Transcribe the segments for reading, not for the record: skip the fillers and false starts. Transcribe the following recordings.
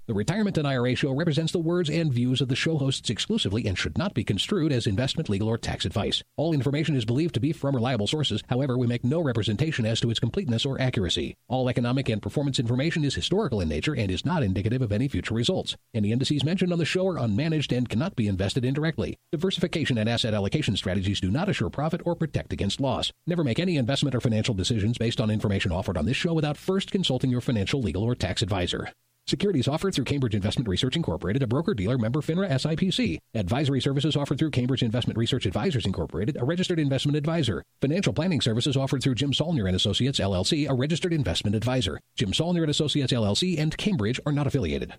The Retirement and IRA Show represents the words and views of the show hosts exclusively and should not be construed as investment, legal, or tax advice. All information is believed to be from reliable sources. However, we make no representation as to its completeness or accuracy. All economic and performance information is historical in nature and is not indicative of any future results. Any indices mentioned on the show are unmanaged and cannot be invested indirectly. Diversification and asset allocation strategies do not assure profit or protect against loss. Never make any investment or financial decisions based on information offered on this show without first consulting your financial, legal, or tax advisor. Securities offered through Cambridge Investment Research Incorporated, a broker-dealer member FINRA SIPC. Advisory services offered through Cambridge Investment Research Advisors Incorporated, a registered investment advisor. Financial planning services offered through Jim Saulnier and Associates, LLC, a registered investment advisor. Jim Saulnier and Associates, LLC, and Cambridge are not affiliated.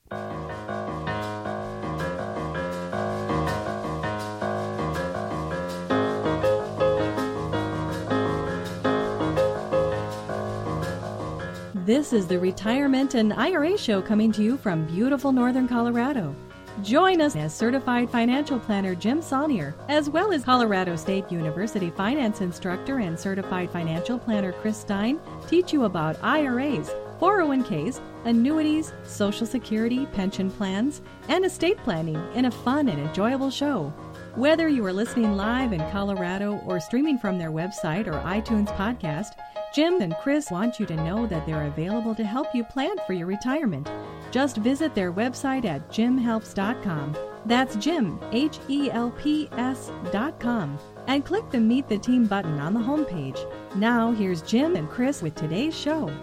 This is the Retirement and IRA Show coming to you from beautiful northern Colorado. Join us as Certified Financial Planner Jim Saulnier, as well as Colorado State University Finance Instructor and Certified Financial Planner Chris Stein, teach you about IRAs, 401ks, annuities, Social Security, pension plans, and estate planning in a fun and enjoyable show. Whether you are listening live in Colorado or streaming from their website or iTunes podcast, Jim and Chris want you to know that they're available to help you plan for your retirement. Just visit their website at jimhelps.com. That's Jim, HELPS.com. And click the Meet the Team button on the homepage. Now, here's Jim and Chris with today's show.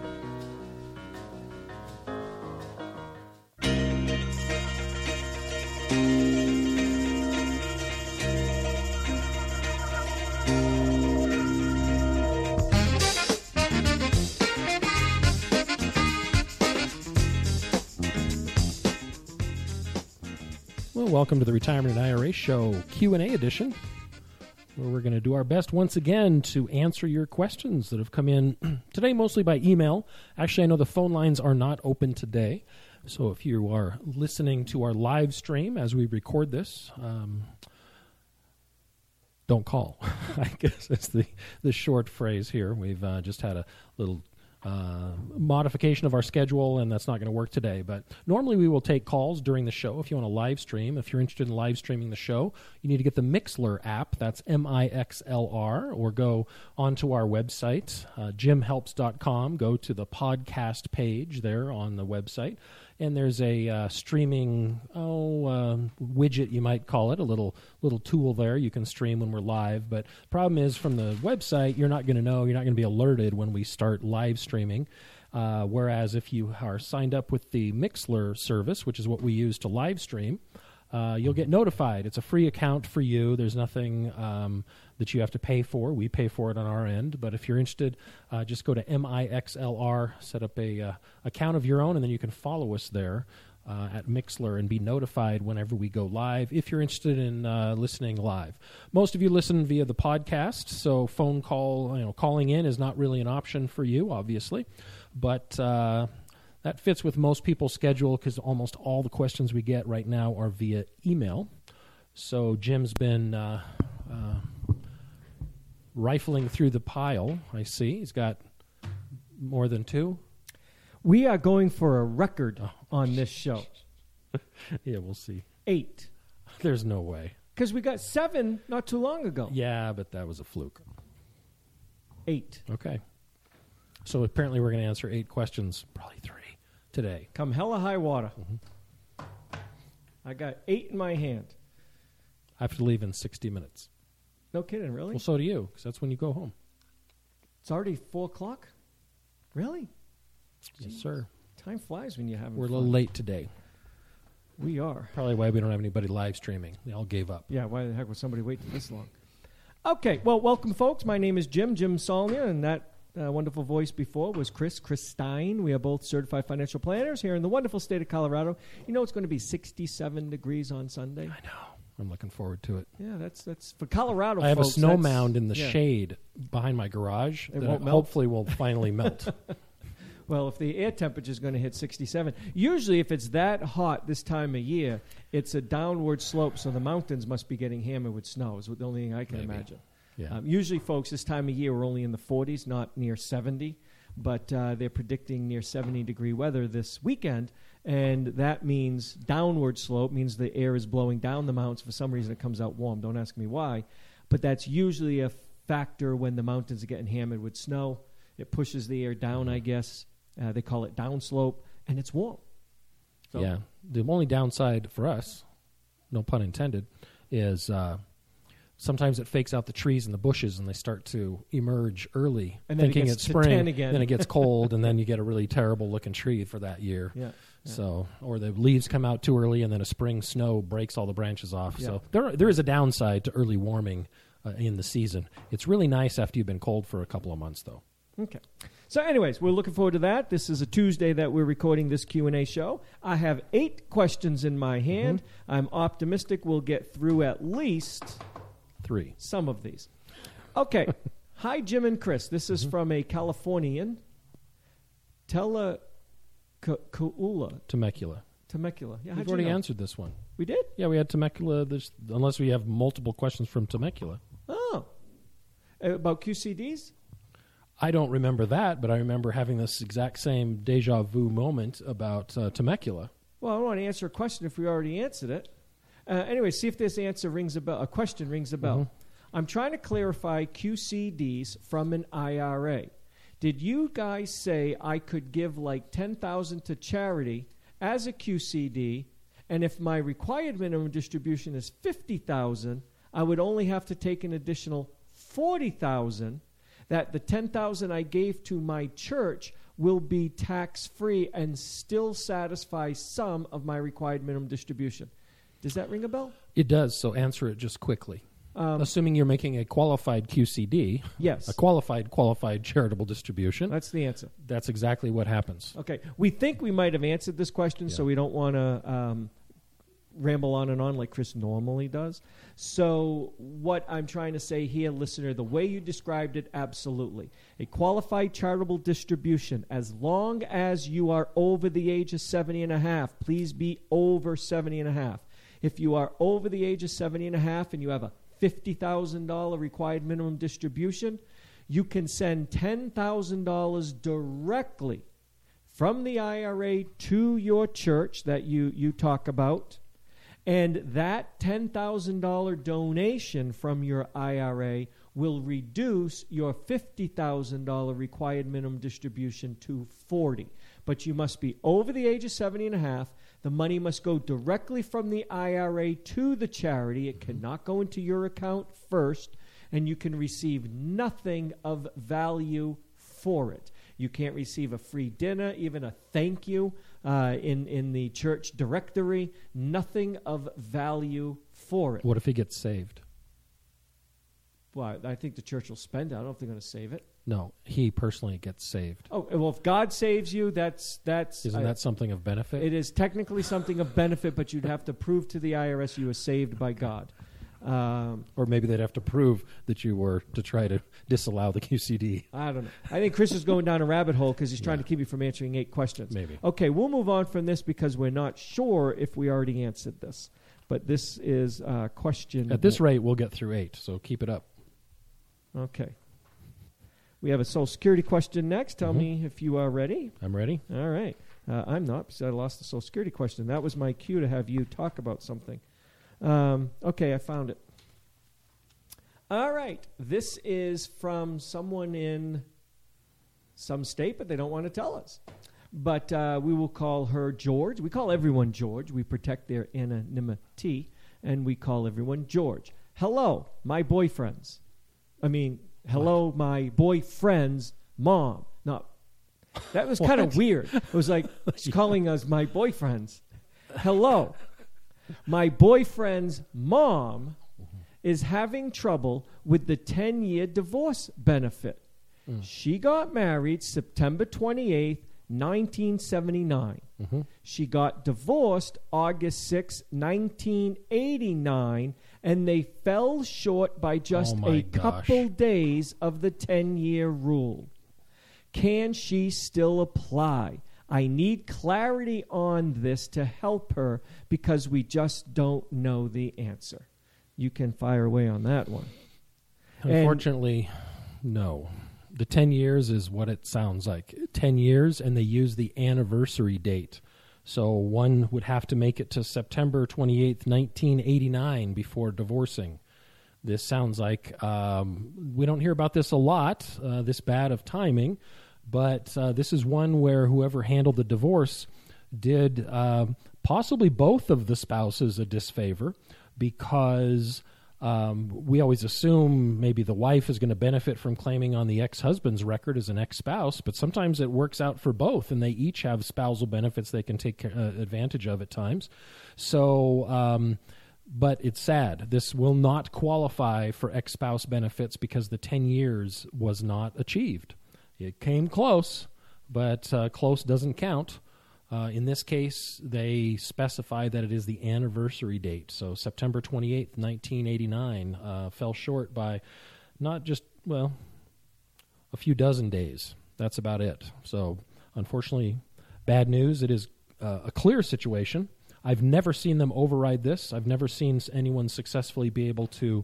Welcome to the Retirement and IRA Show Q&A edition, where we're going to do our best once again to answer your questions that have come in today, mostly by email. Actually, I know the phone lines are not open today, so if you are listening to our live stream as we record this, don't call. I guess it's the short phrase here. We've just had a little modification of our schedule, and that's not going to work today. But normally we will take calls during the show if you want to live stream. If you're interested in live streaming the show, you need to get the Mixlr app. That's Mixlr, or go onto our website, jimhelps.com. Go to the podcast page there on the website, and there's a streaming widget, you might call it, a little tool there. You can stream when we're live. But the problem is, from the website, you're not going to know, you're not going to be alerted when we start live streaming. Whereas if you are signed up with the Mixlr service, which is what we use to live stream, you'll get notified. It's a free account for you. There's nothing that you have to pay for. We pay for it on our end. But if you're interested, just go to Mixlr, set up a account of your own, and then you can follow us there at Mixlr and be notified whenever we go live if you're interested in listening live. Most of you listen via the podcast, so phone call, calling in is not really an option for you, obviously. But that fits with most people's schedule because almost all the questions we get right now are via email. So Jim's been rifling through the pile, I see. He's got more than two. We are going for a record on this show. Yeah, we'll see. 8. There's no way. Because we got 7 not too long ago. Yeah, but that was a fluke. 8. Okay. So apparently we're going to answer 8 questions, probably 3 today. Come hell or high water. Mm-hmm. I got 8 in my hand. I have to leave in 60 minutes. No kidding, really? Well, so do you, because that's when you go home. It's already 4 o'clock? Really? Yes, sir. Time flies when you're having We're fun. a little late today. We are. Probably why we don't have anybody live streaming. They all gave up. Yeah, why the heck would somebody wait this long? Okay, well, welcome, folks. My name is Jim Saulnier, and that wonderful voice before was Chris Stein. We are both certified financial planners here in the wonderful state of Colorado. You know it's going to be 67 degrees on Sunday? I know. I'm looking forward to it. Yeah, that's for Colorado, I have folks, a snow mound in the shade behind my garage it that won't melt. hopefully will finally melt. Well, if the air temperature is going to hit 67, usually if it's that hot this time of year, it's a downward slope, so the mountains must be getting hammered with snow is the only thing I can imagine. Yeah. Usually, folks, this time of year we're only in the 40s, not near 70, but they're predicting near 70-degree weather this weekend And that means downward slope, means the air is blowing down the mountains. For some reason, it comes out warm. Don't ask me why. But that's usually a factor when the mountains are getting hammered with snow. It pushes the air down, I guess. They call it downslope, and it's warm. So, yeah. The only downside for us, no pun intended, is sometimes it fakes out the trees and the bushes, and they start to emerge early, and then thinking it it's gets to 10 spring. again. Then it gets cold, and then you get a really terrible-looking tree for that year. Yeah. So, or the leaves come out too early, and then a spring snow breaks all the branches off. Yeah. So there is a downside to early warming in the season. It's really nice after you've been cold for a couple of months, though. Okay. So anyways, we're looking forward to that. This is a Tuesday that we're recording this Q&A show. I have 8 questions in my hand. I'm optimistic we'll get through at least 3. some of these. Okay. Hi, Jim and Chris. This is from a Californian. Temecula. Temecula. Yeah, We've already answered this one. We did? Yeah, we had Temecula, unless we have multiple questions from Temecula. Oh. About QCDs? I don't remember that, but I remember having this exact same deja vu moment about Temecula. Well, I don't want to answer a question if we already answered it. Anyway, see if this answer rings a bell. A question rings a bell. I'm trying to clarify QCDs from an IRA. Did you guys say I could give like $10,000 to charity as a QCD, and if my required minimum distribution is $50,000, I would only have to take an additional $40,000? That the $10,000 I gave to my church will be tax-free and still satisfy some of my required minimum distribution. Does that ring a bell? It does, so answer it just quickly. Assuming you're making a qualified QCD, yes, a qualified charitable distribution. That's the answer. That's exactly what happens. Okay. We think we might have answered this question, so we don't want to ramble on and on like Chris normally does. So what I'm trying to say here, listener, the way you described it, absolutely. A qualified charitable distribution, as long as you are over the age of 70 and a half, please be over 70 and a half. If you are over the age of 70 and a half and you have a $50,000 required minimum distribution, you can send $10,000 directly from the IRA to your church that you talk about. And that $10,000 donation from your IRA will reduce your $50,000 required minimum distribution to $40,000. But you must be over the age of 70 and a half. The money must go directly from the IRA to the charity. It cannot go into your account first, and you can receive nothing of value for it. You can't receive a free dinner, even a thank you in the church directory. Nothing of value for it. What if he gets saved? Well, I think the church will spend it. I don't know if they're going to save it. No, he personally gets saved. Oh, well, if God saves you, that's Isn't that something of benefit? It is technically something of benefit, but you'd have to prove to the IRS you were saved by God. Or maybe they'd have to prove that you were to try to disallow the QCD. I don't know. I think Chris is going down a rabbit hole because he's trying to keep you from answering 8 questions. Maybe. Okay, we'll move on from this because we're not sure if we already answered this. But this is a question. At this rate, we'll get through 8, so keep it up. Okay. We have a Social Security question next. Tell me if you are ready. I'm ready. All right. I'm not because I lost the Social Security question. That was my cue to have you talk about something. Okay, I found it. All right. This is from someone in some state, but they don't want to tell us. But we will call her George. We call everyone George. We protect their anonymity, and we call everyone George. Hello, my boyfriends. Hello, my boyfriend's mom. No, that was kind of weird. It was like she's calling us my boyfriends. Hello. My boyfriend's mom is having trouble with the 10-year divorce benefit. She got married September 28th, 1979. She got divorced August 6, 1989, and they fell short by just couple days of the 10-year rule. Can she still apply? I need clarity on this to help her because we just don't know the answer. You can fire away on that one. Unfortunately, no. The 10 years is what it sounds like. 10 years, and they use the anniversary date. So one would have to make it to September 28th, 1989 before divorcing. This sounds like we don't hear about this a lot, this bad of timing, but this is one where whoever handled the divorce did possibly both of the spouses a disfavor, because we always assume maybe the wife is going to benefit from claiming on the ex-husband's record as an ex-spouse, but sometimes it works out for both, and they each have spousal benefits they can take advantage of at times. So, but it's sad. This will not qualify for ex-spouse benefits because the 10 years was not achieved. It came close, but close doesn't count. In this case, they specify that it is the anniversary date. So September 28th, 1989 fell short by not just, a few dozen days. That's about it. So unfortunately, bad news. It is a clear situation. I've never seen them override this. I've never seen anyone successfully be able to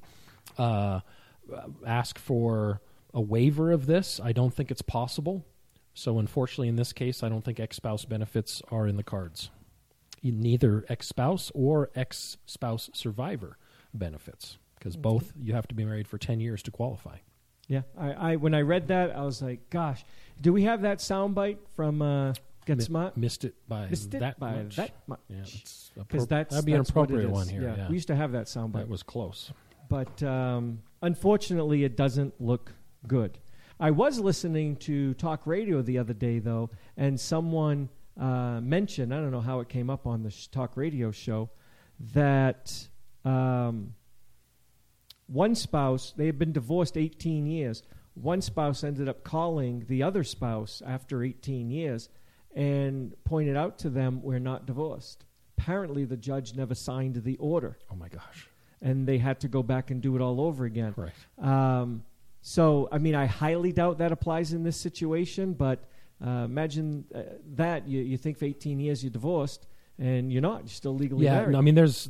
ask for a waiver of this. I don't think it's possible. So unfortunately, in this case, I don't think ex-spouse benefits are in the cards. Neither ex-spouse or ex-spouse survivor benefits, because both you have to be married for 10 years to qualify. Yeah, I when I read that, I was like, gosh, do we have that soundbite from Get Smart? Missed it by that much. Yeah, because that'd be an appropriate one here. Yeah. We used to have that soundbite. That was close. But unfortunately, it doesn't look good. I was listening to talk radio the other day, though, and someone mentioned, I don't know how it came up on the talk radio show, that one spouse, they had been divorced 18 years. One spouse ended up calling the other spouse after 18 years and pointed out to them, we're not divorced. Apparently, the judge never signed the order. Oh, my gosh. And they had to go back and do it all over again. Right. So, I mean, I highly doubt that applies in this situation, but imagine that. You think for 18 years you're divorced, and you're not. You're still legally married. Yeah, I mean, there's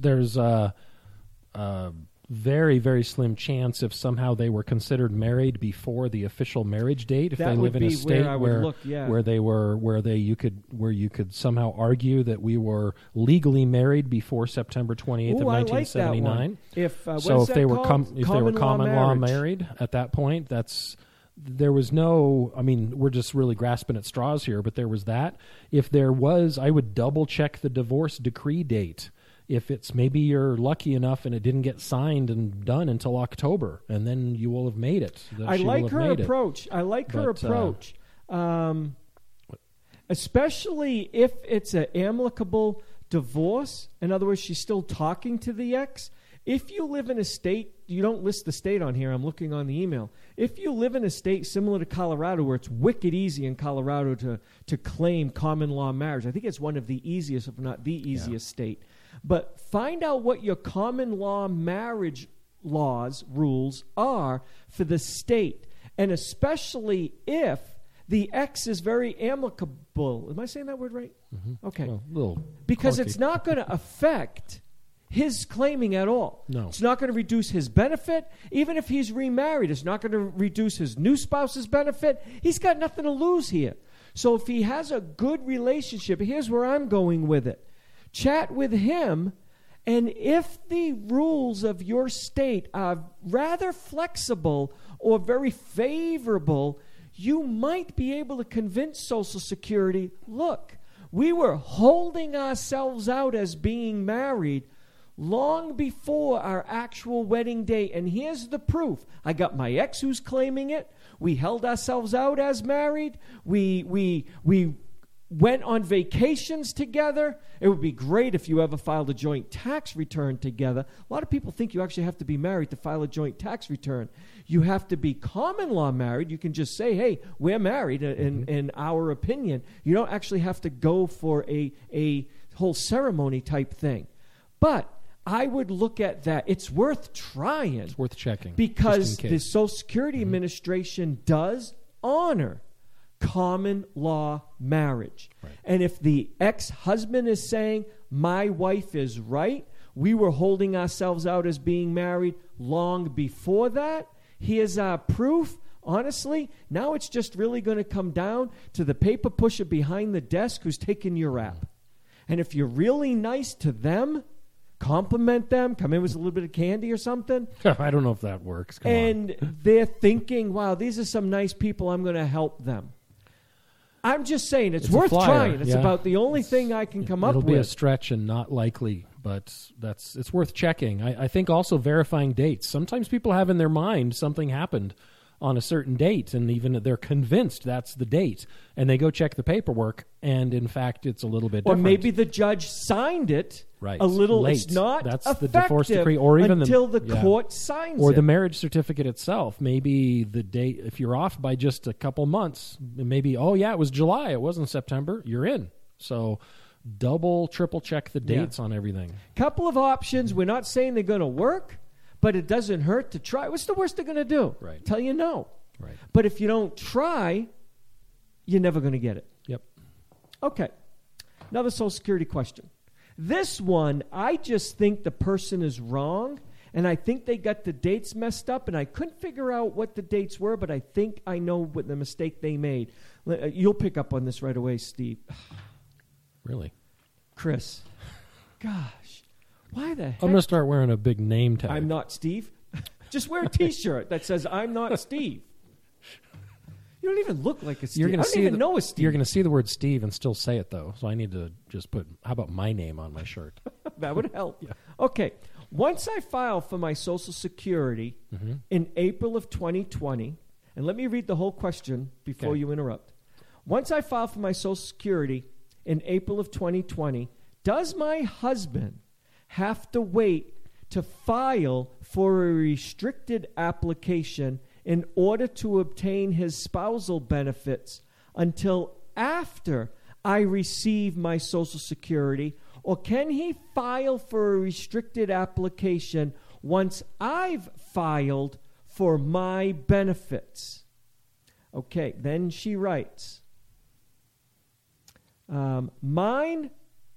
very, very slim chance if somehow they were considered married before the official marriage date. If that they live in a state where you could somehow argue that we were legally married before September 28th of 1979. If they were common law married at that point, there was no. I mean, we're just really grasping at straws here, but there was that. If there was, I would double check the divorce decree date. If it's maybe you're lucky enough and it didn't get signed and done until October, and then you will have made it. I like her approach. Especially if it's an amicable divorce. In other words, she's still talking to the ex. If you live in a state, you don't list the state on here. I'm looking on the email. If you live in a state similar to Colorado, where it's wicked easy in Colorado to claim common law marriage, I think it's one of the easiest, if not the easiest state. But find out what your common law marriage rules are for the state. And especially if the ex is very amicable. Am I saying that word right? Mm-hmm. Okay. Well, because it's not going to affect his claiming at all. No. It's not going to reduce his benefit. Even if he's remarried, it's not going to reduce his new spouse's benefit. He's got nothing to lose here. So if he has a good relationship, here's where I'm going with it. Chat with him, and if the rules of your state are rather flexible or very favorable, you might be able to convince Social Security, look, we were holding ourselves out as being married long before our actual wedding date, and here's the proof. I got my ex who's claiming it. We held ourselves out as married. We went on vacations together. It would be great if you ever filed a joint tax return together. A lot of people think you actually have to be married to file a joint tax return. You have to be common law married. You can just say, hey, we're married in our opinion. You don't actually have to go for a whole ceremony type thing. But I would look at that. It's worth trying. It's worth checking. Because the Social Security Administration does honor common law marriage. Right. And if the ex-husband is saying, my wife is right, we were holding ourselves out as being married long before that, here's our proof. Honestly, now it's just really going to come down to the paper pusher behind the desk who's taking your rap. And if you're really nice to them, compliment them, come in with a little bit of candy or something. I don't know if that works. Come on. They're thinking, wow, these are some nice people. I'm going to help them. I'm just saying it's worth trying. It's about the only thing I can come up with. It'll be a stretch and not likely, but it's worth checking. I think also verifying dates. Sometimes people have in their mind something happened on a certain date, and even they're convinced that's the date, and they go check the paperwork, and in fact, it's a little bit different. Or maybe the judge signed it a little late. It's not that's effective the divorce decree, or even until the court signs or it. the marriage certificate itself. Maybe the date, if you're off by just a couple months, maybe, it was July, it wasn't September, you're in. So double, triple check the dates on everything. Couple of options. We're not saying they're going to work, but it doesn't hurt to try. What's the worst they're going to do? Right. Tell you no. Right. But if you don't try, you're never going to get it. Yep. Okay. Another Social Security question. This one, I just think the person is wrong, and I think they got the dates messed up, and I couldn't figure out what the dates were, but I think I know what the mistake they made. You'll pick up on this right away, Steve. Really? Chris. Gosh. Why the heck? I'm going to start wearing a big name tag. I'm not Steve. Just wear a T-shirt that says, I'm not Steve. You don't even look like a Steve. I don't even know a Steve. You're going to see the word Steve and still say it, though. So I need to just put, how about my name on my shirt? That would help. Yeah. Okay. Once I file for my Social Security in April of 2020, and let me read the whole question before you interrupt. Once I file for my Social Security in April of 2020, does my husband have to wait to file for a restricted application in order to obtain his spousal benefits until after I receive my Social Security, or can he file for a restricted application once I've filed for my benefits? Okay, then she writes, mine,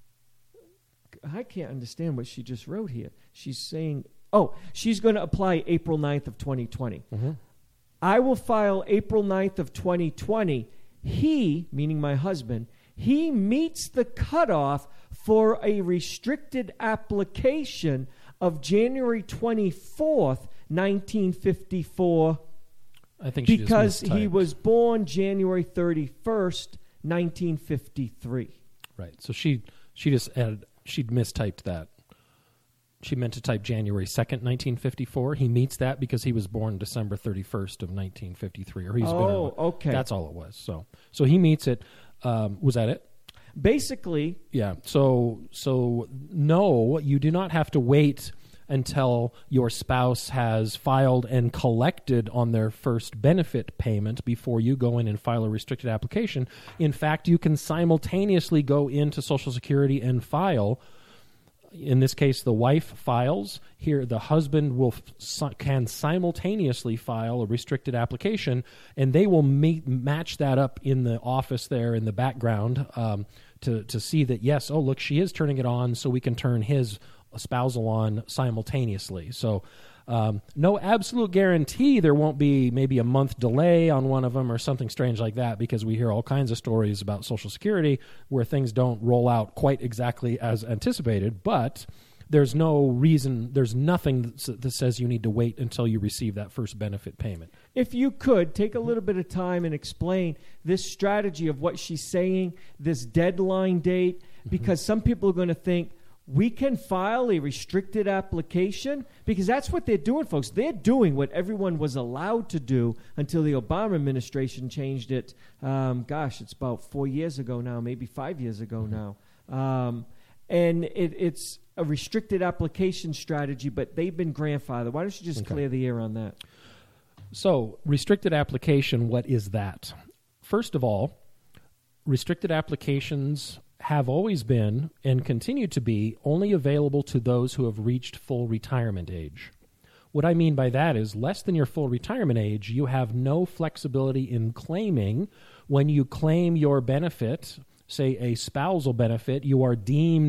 I can't understand what she just wrote here. She's saying, she's going to apply April 9th of 2020. I will file April 9th of 2020. He, meaning my husband, he meets the cutoff for a restricted application of January 24th, 1954. I think because he was born January 31st, 1953. Right. So she just added, she'd mistyped that. She meant to type January 2nd, 1954. He meets that because he was born December 31st of 1953. Or he's been okay. That's all it was. So he meets it. Was that it? Basically. Yeah. So no, you do not have to wait until your spouse has filed and collected on their first benefit payment before you go in and file a restricted application. In fact, you can simultaneously go into Social Security and file. In this case, the wife files. Here, the husband can simultaneously file a restricted application, and they will match that up in the office there in the background to see that, yes, look, she is turning it on, so we can turn his spousal on simultaneously. So no absolute guarantee there won't be maybe a month delay on one of them or something strange like that, because we hear all kinds of stories about Social Security where things don't roll out quite exactly as anticipated, but there's no reason, there's nothing that says you need to wait until you receive that first benefit payment. If you could, take a little bit of time and explain this strategy of what she's saying, this deadline date, because some people are going to think, we can file a restricted application, because that's what they're doing, folks. They're doing what everyone was allowed to do until the Obama administration changed it. It's about 4 years ago now, maybe 5 years ago now. And it's a restricted application strategy, but they've been grandfathered. Why don't you just clear the air on that? So, restricted application, what is that? First of all, restricted applications have always been and continue to be only available to those who have reached full retirement age. What I mean by that is less than your full retirement age, you have no flexibility in claiming. When you claim your benefit, say a spousal benefit, you are deemed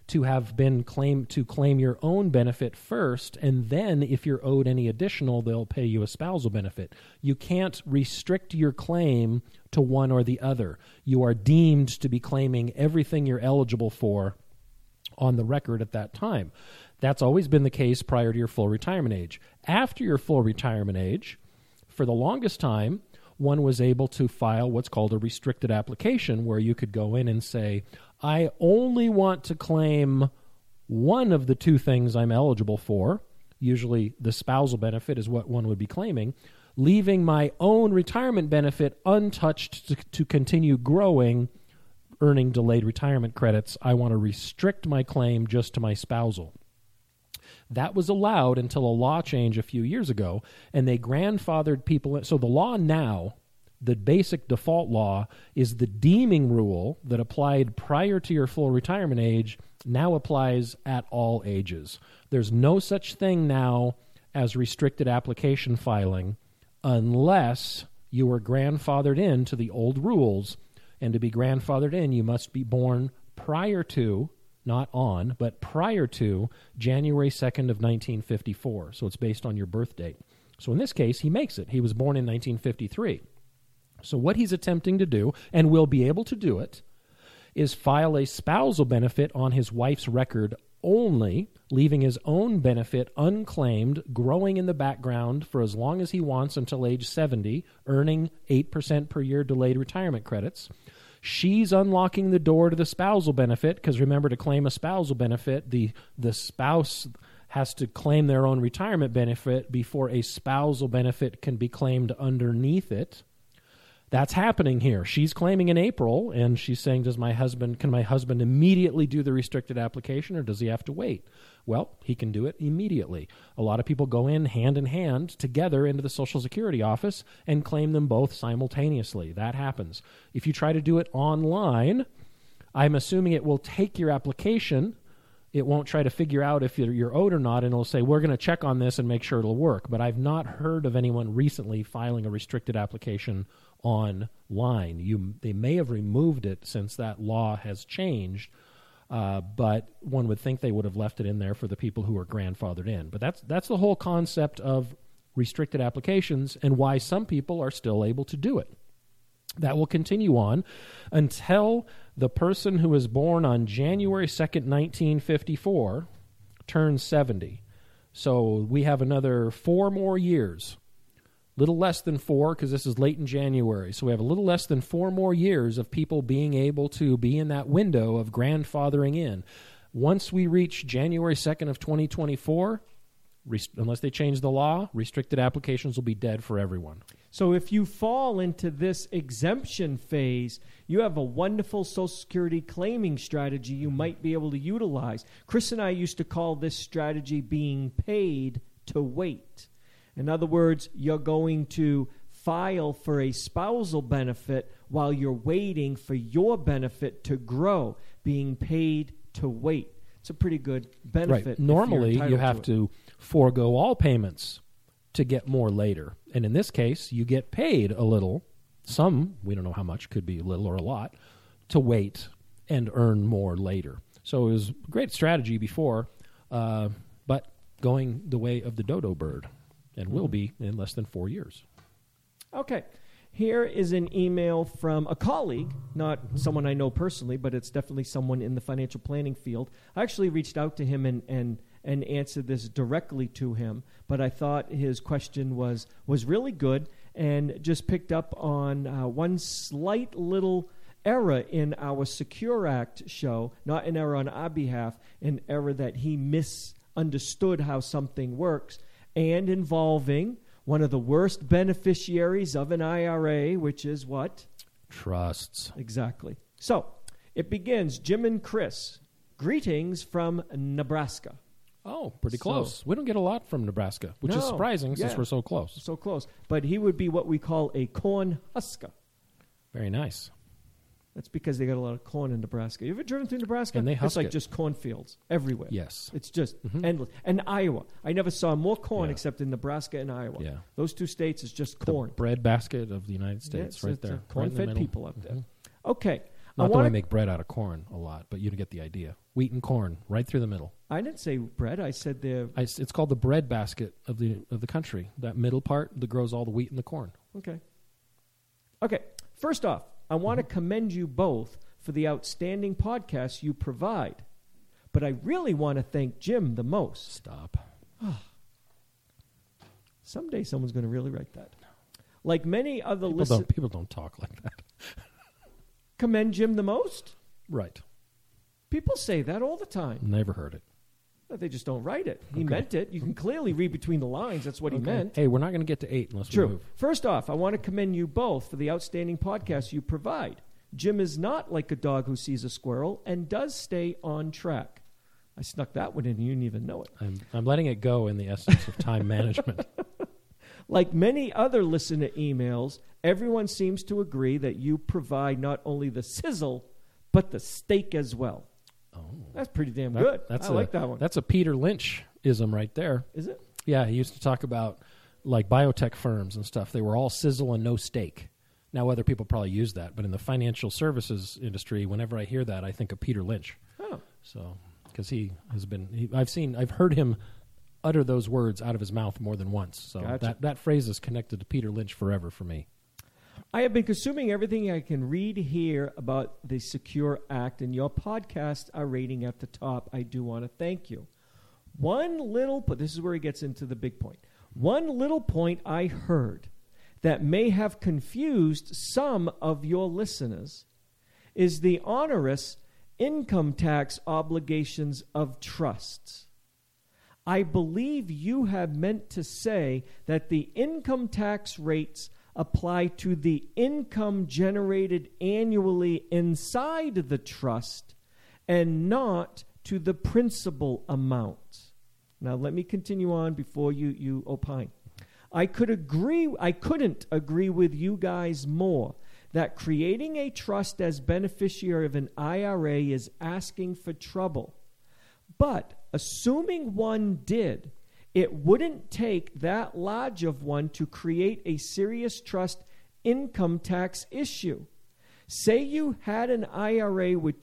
to have been claim your own benefit first, and then if you're owed any additional, they'll pay you a spousal benefit. You can't restrict your claim to one or the other. You are deemed to be claiming everything you're eligible for on the record at that time. That's always been the case prior to your full retirement age. After your full retirement age, for the longest time, one was able to file what's called a restricted application, where you could go in and say, I only want to claim one of the two things I'm eligible for. Usually the spousal benefit is what one would be claiming, leaving my own retirement benefit untouched to continue growing, earning delayed retirement credits. I want to restrict my claim just to my spousal. That was allowed until a law change a few years ago, and they grandfathered people. So the law now, the basic default law, is the deeming rule that applied prior to your full retirement age now applies at all ages. There's no such thing now as restricted application filing unless you were grandfathered in to the old rules. And to be grandfathered in, you must be born prior to, not on, but prior to January 2nd of 1954. So it's based on your birth date. So in this case, he makes it. He was born in 1953. So what he's attempting to do, and will be able to do it, is file a spousal benefit on his wife's record only, leaving his own benefit unclaimed, growing in the background for as long as he wants until age 70, earning 8% per year delayed retirement credits. She's unlocking the door to the spousal benefit, because remember, to claim a spousal benefit, the spouse has to claim their own retirement benefit before a spousal benefit can be claimed underneath it. That's happening here. She's claiming in April, and she's saying, can my husband immediately do the restricted application, or does he have to wait? Well, he can do it immediately. A lot of people go in hand together into the Social Security office and claim them both simultaneously. That happens. If you try to do it online, I'm assuming it will take your application. It won't try to figure out if you're owed or not, and it'll say, we're going to check on this and make sure it'll work. But I've not heard of anyone recently filing a restricted application online. They may have removed it since that law has changed, but one would think they would have left it in there for the people who are grandfathered in. But that's the whole concept of restricted applications and why some people are still able to do it. That will continue on until the person who was born on January 2nd, 1954 turns 70. So we have another 4 more years. Little less than 4, because this is late in January. So we have a little less than 4 more years of people being able to be in that window of grandfathering in. Once we reach January 2nd of 2024, unless they change the law, restricted applications will be dead for everyone. So if you fall into this exemption phase, you have a wonderful Social Security claiming strategy you might be able to utilize. Chris and I used to call this strategy being paid to wait. In other words, you're going to file for a spousal benefit while you're waiting for your benefit to grow, being paid to wait. It's a pretty good benefit. Right. Normally, you have to forego all payments to get more later. And in this case, you get paid a little, some, we don't know how much, could be a little or a lot, to wait and earn more later. So it was a great strategy before, but going the way of the dodo bird, and will be in less than 4 years. Okay. Here is an email from a colleague, not someone I know personally, but it's definitely someone in the financial planning field. I actually reached out to him and answered this directly to him, but I thought his question was really good and just picked up on one slight little error in our Secure Act show, not an error on our behalf, an error that he misunderstood how something works, and involving one of the worst beneficiaries of an IRA, which is what? Trusts. Exactly. So it begins, Jim and Chris, greetings from Nebraska. Oh, pretty close. We don't get a lot from Nebraska, which is surprising since we're so close. So close. But he would be what we call a corn husker. Very nice. That's because they got a lot of corn in Nebraska. You ever driven through Nebraska? And they husk It's like it. just cornfields everywhere. Yes. It's just endless. And Iowa. I never saw more corn except in Nebraska and Iowa. Yeah. Those two states is just corn. The bread basket of the United States, right there. Corn-fed people up there. Okay. Not that I make bread out of corn a lot, but you get the idea. Wheat and corn, right through the middle. I didn't say bread. I said it's called the bread basket of the country. That middle part that grows all the wheat and the corn. Okay. First off, I want to commend you both for the outstanding podcasts you provide. But I really want to thank Jim the most. Stop. Someday someone's going to really write that. Like many other listeners... People don't talk like that. Commend Jim the most? Right. People say that all the time. Never heard it. They just don't write it. He meant it. You can clearly read between the lines. That's what he meant. Hey, we're not going to get to 8 unless we move. First off, I want to commend you both for the outstanding podcasts you provide. Jim is not like a dog who sees a squirrel and does stay on track. I snuck that one in and you didn't even know it. I'm letting it go in the essence of time management. Like many other listener emails, everyone seems to agree that you provide not only the sizzle, but the steak as well. Oh, that's pretty damn good. I like that one. That's a Peter Lynch-ism right there. Is it? Yeah, he used to talk about like biotech firms and stuff. They were all sizzle and no steak. Now, other people probably use that, but in the financial services industry, whenever I hear that, I think of Peter Lynch. Oh, so because he has been, I've heard him utter those words out of his mouth more than once. So gotcha. that phrase is connected to Peter Lynch forever for me. I have been consuming everything I can read here about the Secure Act, and your podcasts are rating at the top. I do want to thank you. But this is where he gets into the big point. One little point I heard that may have confused some of your listeners is the onerous income tax obligations of trusts. I believe you have meant to say that the income tax rates apply to the income generated annually inside the trust and not to the principal amount. Now, let me continue on before you opine. I couldn't agree with you guys more that creating a trust as beneficiary of an IRA is asking for trouble. But assuming one did, it wouldn't take that large of one to create a serious trust income tax issue. Say you had an IRA with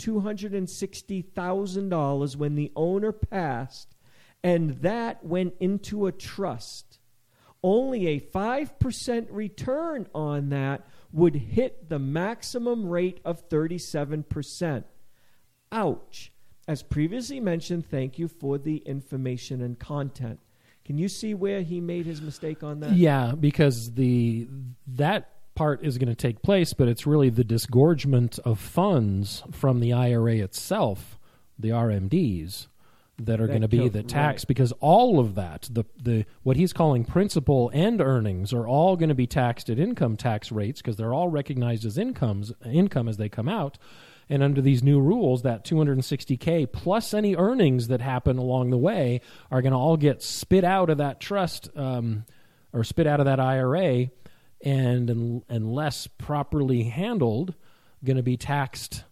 $260,000 when the owner passed, and that went into a trust. Only a 5% return on that would hit the maximum rate of 37%. Ouch. As previously mentioned, thank you for the information and content. Can you see where he made his mistake on that? Yeah, because that part is going to take place, but it's really the disgorgement of funds from the IRA itself, the RMDs, that are going to be the tax, right. Because all of that, the what he's calling principal and earnings, are all going to be taxed at income tax rates because they're all recognized as income as they come out. And under these new rules, that $260K plus any earnings that happen along the way are going to all get spit out of that trust or spit out of that IRA, and unless properly handled, going to be taxed.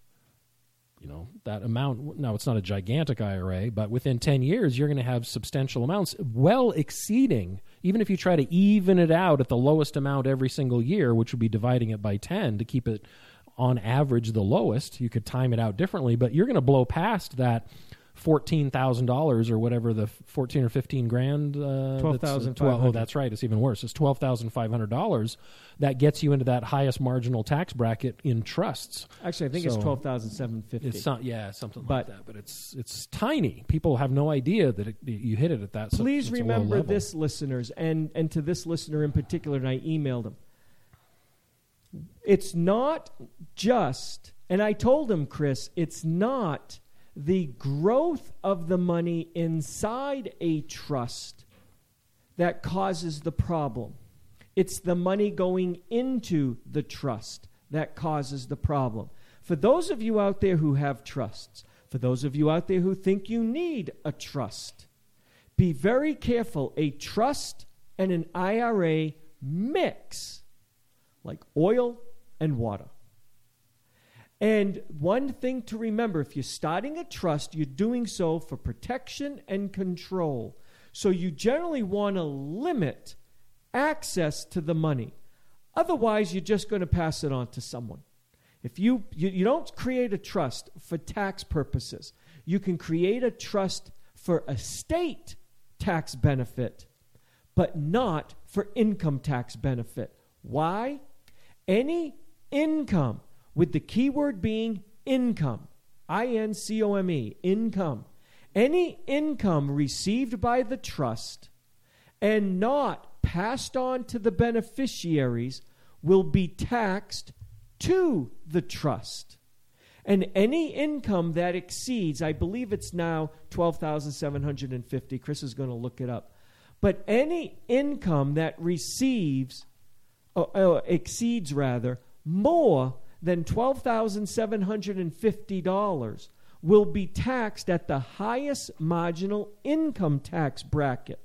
That amount. Now, it's not a gigantic IRA, but within 10 years, you're going to have substantial amounts, well exceeding, even if you try to even it out at the lowest amount every single year, which would be dividing it by 10 to keep it on average the lowest. You could time it out differently, but you're going to blow past that $14,000 or whatever, the 14 or 15 grand. $12,500. Oh, that's right. It's even worse. It's $12,500. That gets you into that highest marginal tax bracket in trusts. Actually, I think it's $12,750. It's something like that. But it's tiny. People have no idea that you hit it at that. Please remember this, listeners, and to this listener in particular, and I emailed him. It's not just, and I told him, Chris, it's not the growth of the money inside a trust that causes the problem. It's the money going into the trust that causes the problem. For those of you out there who have trusts, for those of you out there who think you need a trust, be very careful. A trust and an IRA mix like oil and water. And one thing to remember, if you're starting a trust, you're doing so for protection and control. So you generally want to limit access to the money. Otherwise, you're just going to pass it on to someone. If you don't create a trust for tax purposes, you can create a trust for estate tax benefit, but not for income tax benefit. Why? Any income, with the keyword being income, I-N-C-O-M-E, income, any income received by the trust and not passed on to the beneficiaries will be taxed to the trust. And any income that exceeds, I believe it's now $12,750. Chris is going to look it up. But any income that exceeds more than $12,750 will be taxed at the highest marginal income tax bracket,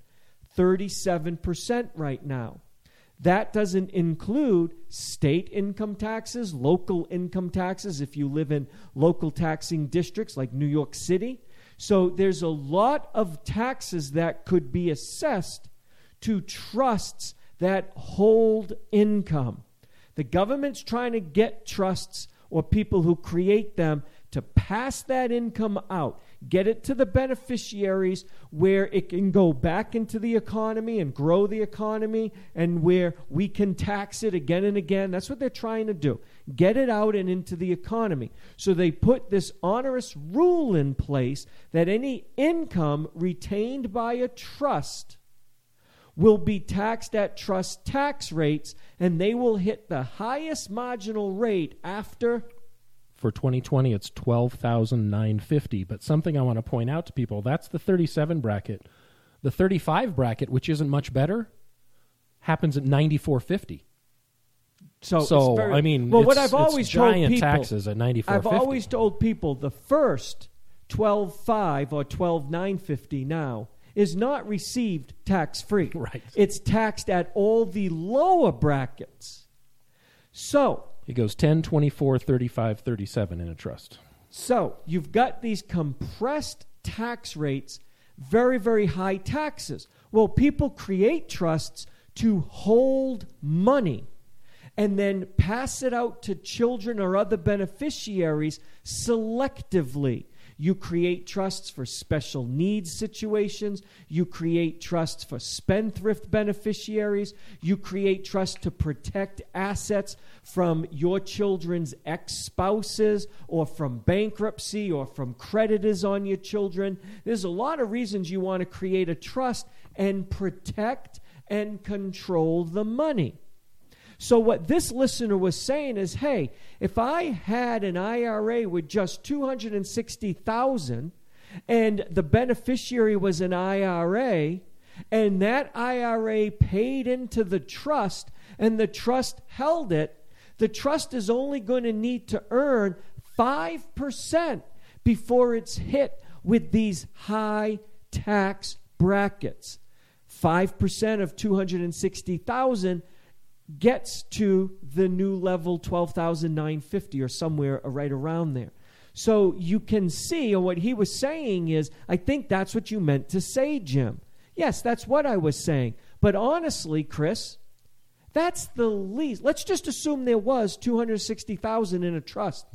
37% right now. That doesn't include state income taxes, local income taxes if you live in local taxing districts like New York City. So there's a lot of taxes that could be assessed to trusts that hold income. The government's trying to get trusts or people who create them to pass that income out, get it to the beneficiaries where it can go back into the economy and grow the economy, and where we can tax it again and again. That's what they're trying to do. Get it out and into the economy. So they put this onerous rule in place that any income retained by a trust will be taxed at trust tax rates, and they will hit the highest marginal rate after. For 2020, it's $12,950. But something I want to point out to people, that's the 37 bracket. The 35 bracket, which isn't much better, happens at $9,450. So I mean, what I've always told giant people, taxes at $9,450. I've always told people the first $12,500 or $12,950 now is not received tax-free. Right. It's taxed at all the lower brackets. So it goes 10, 24, 35, 37 in a trust. So you've got these compressed tax rates, very, very high taxes. Well, people create trusts to hold money and then pass it out to children or other beneficiaries selectively. You create trusts for special needs situations. You create trusts for spendthrift beneficiaries. You create trusts to protect assets from your children's ex-spouses or from bankruptcy or from creditors on your children. There's a lot of reasons you want to create a trust and protect and control the money. So what this listener was saying is, hey, if I had an IRA with just $260,000 and the beneficiary was an IRA, and that IRA paid into the trust and the trust held it, the trust is only going to need to earn 5% before it's hit with these high tax brackets. 5% of $260,000 gets to the new level $12,950 or somewhere right around there. So you can see, and what he was saying is, I think that's what you meant to say, Jim. Yes, that's what I was saying. But honestly, Chris, that's the least. Let's just assume there was $260,000 in a trust.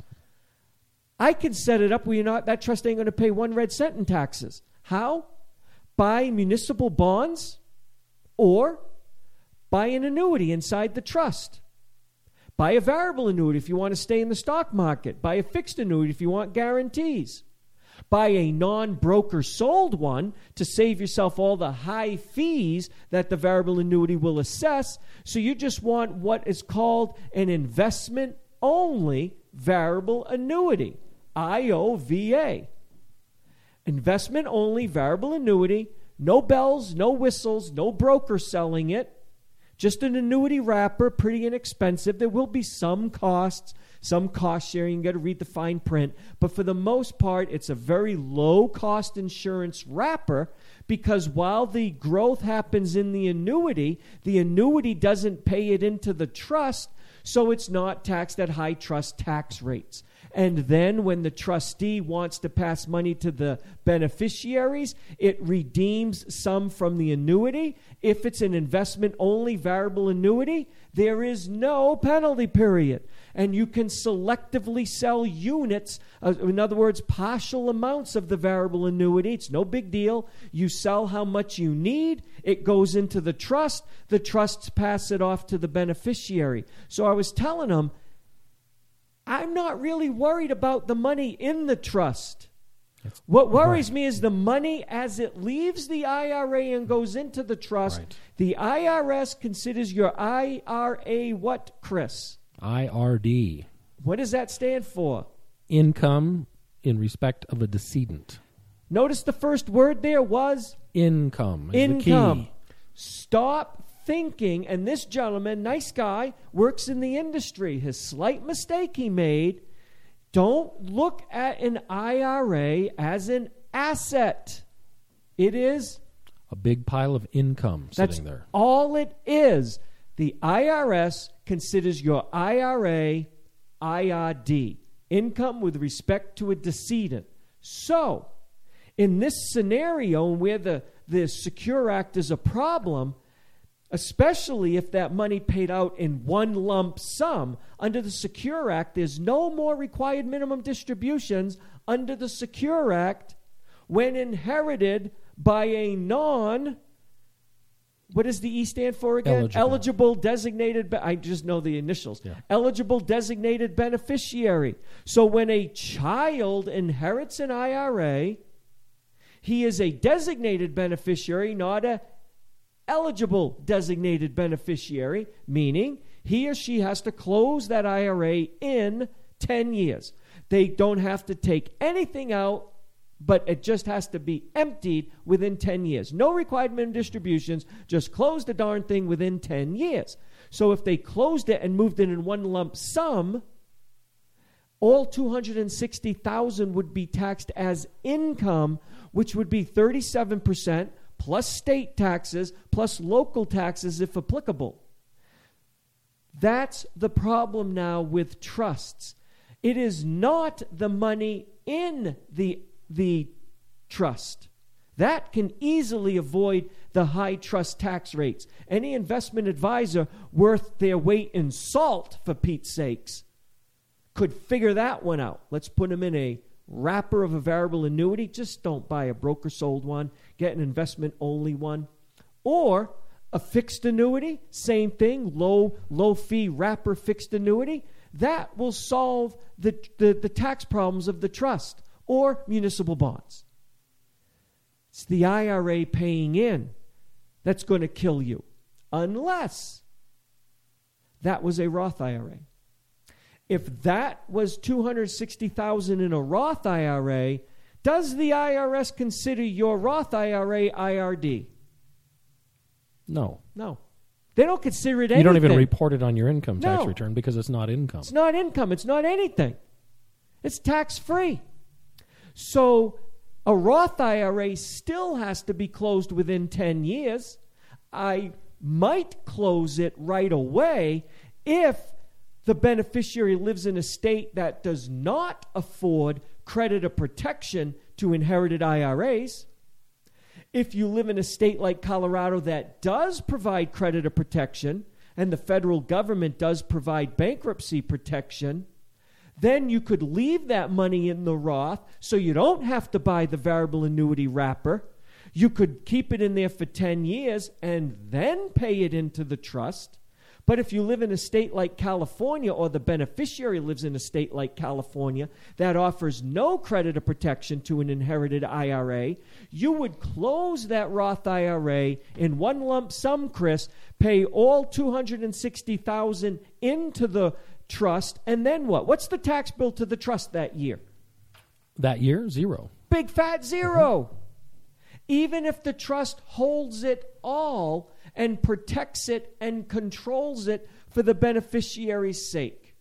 I can set it up where that trust ain't going to pay 1 red cent in taxes. How? By municipal bonds or buy an annuity inside the trust. Buy a variable annuity if you want to stay in the stock market. Buy a fixed annuity if you want guarantees. Buy a non-broker sold one to save yourself all the high fees that the variable annuity will assess. So you just want what is called an investment-only variable annuity, IOVA. Investment-only variable annuity, no bells, no whistles, no broker selling it. Just an annuity wrapper, pretty inexpensive. There will be some cost sharing. You got to read the fine print. But for the most part, it's a very low-cost insurance wrapper because while the growth happens in the annuity doesn't pay it into the trust, so it's not taxed at high trust tax rates. And then when the trustee wants to pass money to the beneficiaries, it redeems some from the annuity. If it's an investment-only variable annuity, there is no penalty period. And you can selectively sell units, in other words, partial amounts of the variable annuity. It's no big deal. You sell how much you need. It goes into the trust. The trusts pass it off to the beneficiary. So I was telling them, I'm not really worried about the money in the trust. What worries me is the money as it leaves the IRA and goes into the trust. Right. The IRS considers your IRA what, Chris? IRD. What does that stand for? Income in respect of a decedent. Notice the first word there was? Income. Is Income. The key. Stop thinking, and this gentleman, nice guy, works in the industry. His slight mistake he made, don't look at an IRA as an asset. It is a big pile of income sitting there. That's all it is. The IRS considers your IRA IRD, income with respect to a decedent. So, in this scenario where the Secure Act is a problem, especially if that money paid out in one lump sum, under the Secure Act, there's no more required minimum distributions under the Secure Act when inherited by a what does the E stand for again? Eligible designated, I just know the initials. Yeah. Eligible designated beneficiary. So when a child inherits an IRA, he is a designated beneficiary, not a eligible designated beneficiary, meaning he or she has to close that IRA in 10 years. They don't have to take anything out, but it just has to be emptied within 10 years. No required minimum distributions, just close the darn thing within 10 years. So if they closed it and moved it in one lump sum, all $260,000 would be taxed as income, which would be 37%, plus state taxes, plus local taxes if applicable. That's the problem now with trusts. It is not the money in the trust. That can easily avoid the high trust tax rates. Any investment advisor worth their weight in salt, for Pete's sakes, could figure that one out. Let's put them in a wrapper of a variable annuity. Just don't buy a broker-sold one. Get an investment-only one. Or a fixed annuity, same thing, low-fee wrapper fixed annuity. That will solve the tax problems of the trust. Or municipal bonds. It's the IRA paying in that's going to kill you, unless that was a Roth IRA. If that was $260,000 in a Roth IRA, does the IRS consider your Roth IRA IRD? No. No. They don't consider it anything. You don't even report it on your income tax return because it's not income. It's not income. It's not anything. It's tax-free. So a Roth IRA still has to be closed within 10 years. I might close it right away if the beneficiary lives in a state that does not afford creditor protection to inherited IRAs. If you live in a state like Colorado that does provide creditor protection, and the federal government does provide bankruptcy protection, then you could leave that money in the Roth so you don't have to buy the variable annuity wrapper. You could keep it in there for 10 years and then pay it into the trust. But if you live in a state like California, or the beneficiary lives in a state like California that offers no creditor protection to an inherited IRA, you would close that Roth IRA in one lump sum, Chris, pay all $260,000 into the trust, and then what? What's the tax bill to the trust that year? That year, zero. Big fat zero. Mm-hmm. Even if the trust holds it all and protects it and controls it for the beneficiary's sake.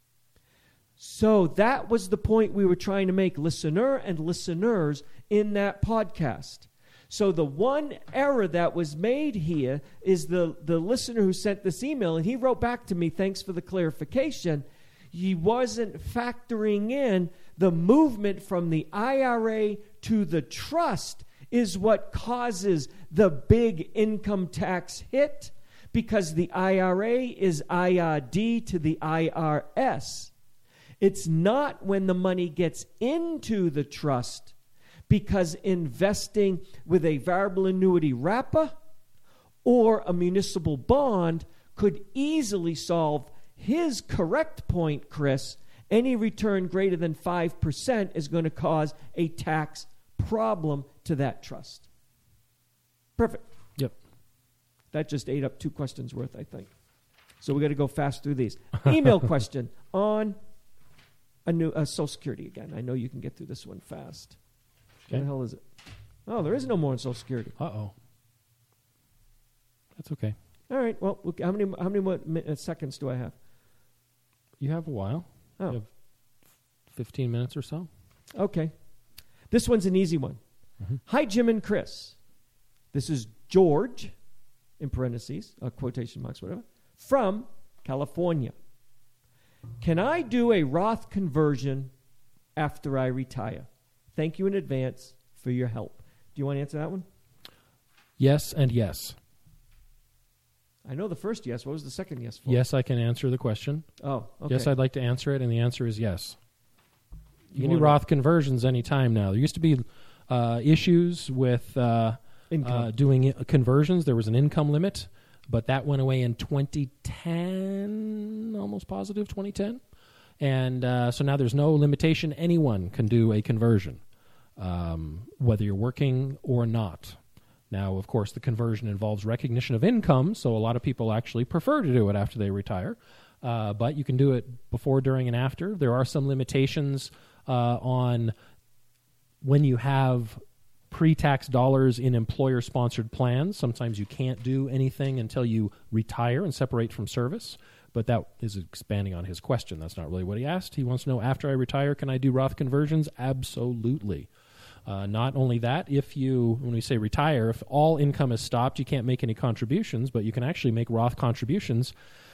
So that was the point we were trying to make, listener and listeners, in that podcast. So the one error that was made here is the listener who sent this email, and he wrote back to me, thanks for the clarification. he wasn't factoring in the movement from the IRA to the trust is what causes the big income tax hit, because the IRA is IRD to the IRS. It's not when the money gets into the trust, because investing with a variable annuity wrapper or a municipal bond could easily solve his correct point, Chris. Any return greater than 5% is going to cause a tax problem to that trust. Perfect. Yep. That just ate up 2 questions worth, I think. So we got to go fast through these. Email question on Social Security again. I know you can get through this one fast. Okay. What the hell is it? Oh, there is no more on Social Security. Uh-oh. That's okay. All right. Well, look, how many more seconds do I have? You have a while. Oh. You have 15 minutes or so. Okay. This one's an easy one. Mm-hmm. Hi, Jim and Chris. This is George, in parentheses, quotation marks, whatever, from California. Can I do a Roth conversion after I retire? Thank you in advance for your help. Do you want to answer that one? Yes and yes. I know the first yes. What was the second yes for? Yes, I can answer the question. Oh, okay. Yes, I'd like to answer it, and the answer is yes. You can do wanna- Roth conversions anytime now. There used to be issues with Income. doing conversions. There was an income limit, but that went away in 2010, almost positive 2010. And so now there's no limitation. Anyone can do a conversion, whether you're working or not. Now, of course, the conversion involves recognition of income, so a lot of people actually prefer to do it after they retire. But you can do it before, during, and after. There are some limitations on when you have pre-tax dollars in employer-sponsored plans. Sometimes you can't do anything until you retire and separate from service. But that is expanding on his question. That's not really what he asked. He wants to know, after I retire, can I do Roth conversions? Absolutely. Not only that, when we say retire, if all income is stopped, you can't make any contributions, but you can actually make Roth contributions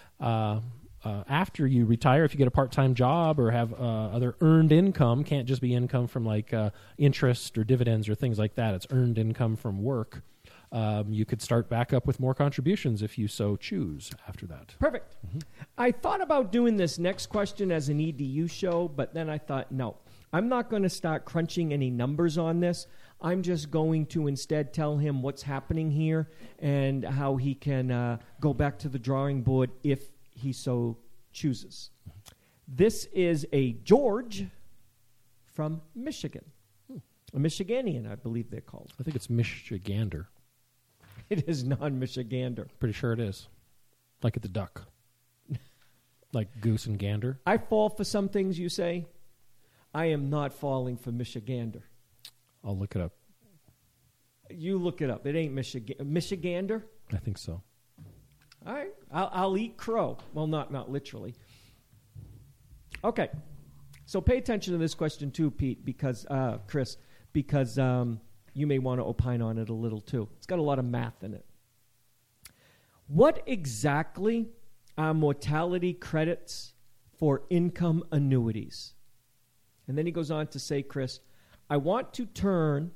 after you retire. If you get a part-time job or have other earned income, can't just be income from like interest or dividends or things like that. It's earned income from work. You could start back up with more contributions if you so choose after that. Perfect. Mm-hmm. I thought about doing this next question as an EDU show, but then I thought, no, I'm not going to start crunching any numbers on this. I'm just going to instead tell him what's happening here and how he can go back to the drawing board if he so chooses. This is a George from Michigan. A Michiganian, I believe they're called. I think it's Michigander. It is non-Michigander. Pretty sure it is. Like at the duck. Like goose and gander. I fall for some things you say. I am not falling for Michigander. I'll look it up. You look it up. It ain't Michigander? I think so. All right. I'll eat crow. Well, not literally. Okay. So pay attention to this question too, Pete, because Chris, because you may want to opine on it a little too. It's got a lot of math in it. What exactly are mortality credits for income annuities? And then he goes on to say, Chris, I want to turn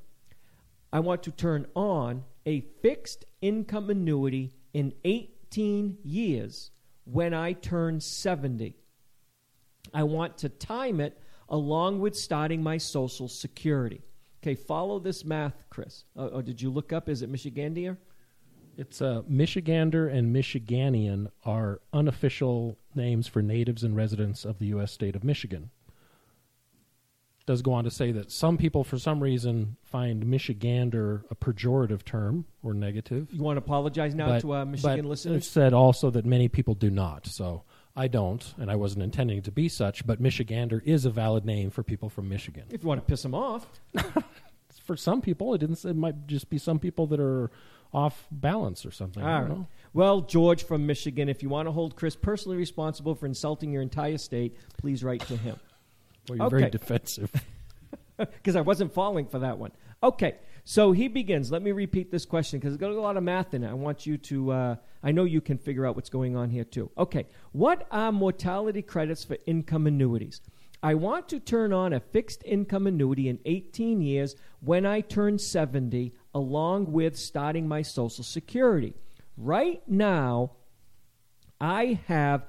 on a fixed income annuity in 18 years when I turn 70. I want to time it along with starting my Social Security. Okay, follow this math, Chris. Oh, did you look up? Is it Michigander? It's Michigander and Michiganian are unofficial names for natives and residents of the U.S. state of Michigan. It does go on to say that some people, for some reason, find Michigander a pejorative term or negative. You want to apologize now to Michigan but listeners? It's said also that many people do not, so I don't, and I wasn't intending to be such, but Michigander is a valid name for people from Michigan. If you want to piss them off. For some people, it might just be some people that are off balance or something. I don't know. Well, George from Michigan, if you want to hold Chris personally responsible for insulting your entire state, please write to him. Well, you're very defensive. Because I wasn't falling for that one. Okay, so he begins. Let me repeat this question because it's got a lot of math in it. I want you to, I know you can figure out what's going on here too. Okay, what are mortality credits for income annuities? I want to turn on a fixed income annuity in 18 years when I turn 70, along with starting my Social Security. Right now, I have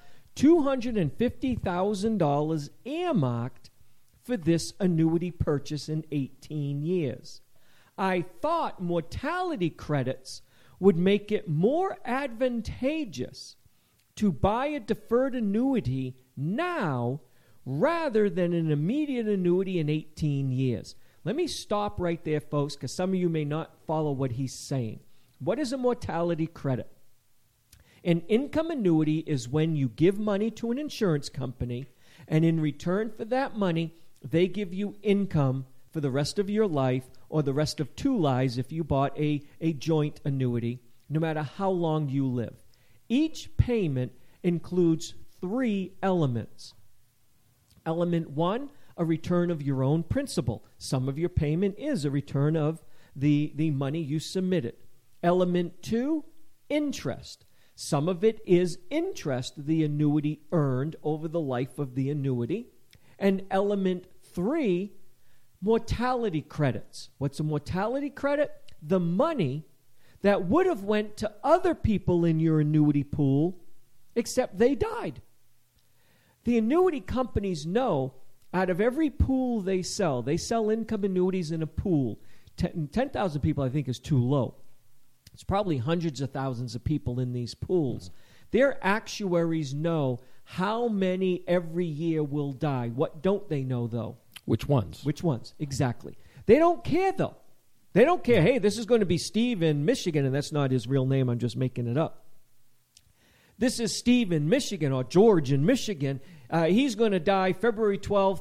$250,000 earmarked for this annuity purchase in 18 years. I thought mortality credits would make it more advantageous to buy a deferred annuity now rather than an immediate annuity in 18 years. Let me stop right there, folks, because some of you may not follow what he's saying. What is a mortality credit? An income annuity is when you give money to an insurance company, and in return for that money, they give you income for the rest of your life or the rest of 2 lives if you bought a joint annuity, no matter how long you live. Each payment includes 3 elements. Element 1, a return of your own principal. Some of your payment is a return of the money you submitted. Element 2, interest. Some of it is interest the annuity earned over the life of the annuity. And element 3, mortality credits. What's a mortality credit? The money that would have went to other people in your annuity pool, except they died. The annuity companies know out of every pool they sell income annuities in a pool. 10,000 people, I think, is too low. It's probably hundreds of thousands of people in these pools. Their actuaries know how many every year will die. What don't they know, though? Which ones? Which ones, exactly. They don't care, though. They don't care, hey, this is going to be Steve in Michigan, and that's not his real name. I'm just making it up. This is Steve in Michigan or George in Michigan. He's going to die February 12th,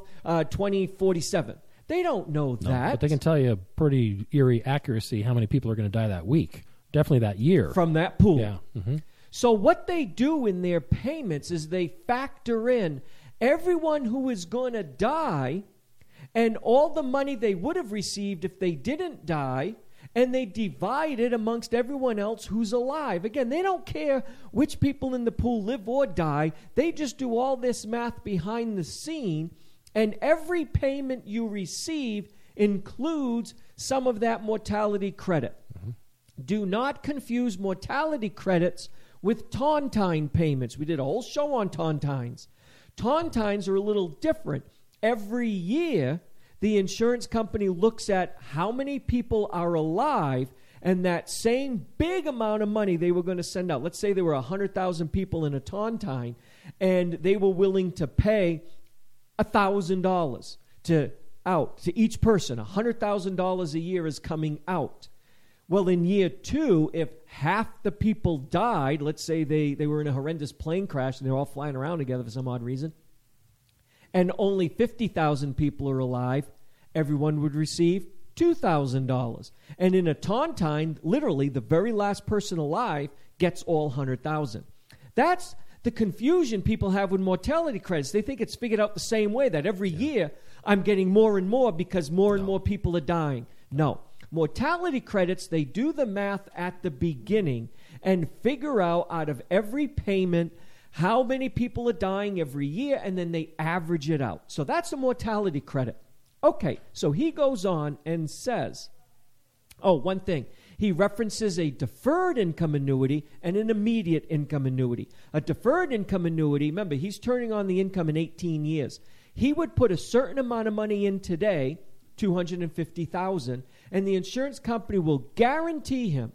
2047. They don't know that. But they can tell you pretty eerie accuracy how many people are going to die that week. Definitely that year. From that pool. Yeah. Mm-hmm. So what they do in their payments is they factor in everyone who is going to die and all the money they would have received if they didn't die, and they divide it amongst everyone else who's alive. Again, they don't care which people in the pool live or die. They just do all this math behind the scene, and every payment you receive includes some of that mortality credit. Mm-hmm. Do not confuse mortality credits with tontine payments. We did a whole show on tontines. Tontines are a little different. Every year, the insurance company looks at how many people are alive, and that same big amount of money they were going to send out. Let's say there were 100,000 people in a tontine, and they were willing to pay $1,000 to each person. $100,000 a year is coming out. Well, in year 2, if half the people died, let's say they were in a horrendous plane crash and they're all flying around together for some odd reason, and only 50,000 people are alive, everyone would receive $2,000. And in a tontine, literally, the very last person alive gets all 100,000. That's the confusion people have with mortality credits. They think it's figured out the same way, that every year I'm getting more and more because more and more people are dying. No. Mortality credits, they do the math at the beginning and figure out of every payment how many people are dying every year, and then they average it out. So that's a mortality credit. Okay, so he goes on and says, one thing. He references a deferred income annuity and an immediate income annuity. A deferred income annuity, remember, he's turning on the income in 18 years. He would put a certain amount of money in today, $250,000, and the insurance company will guarantee him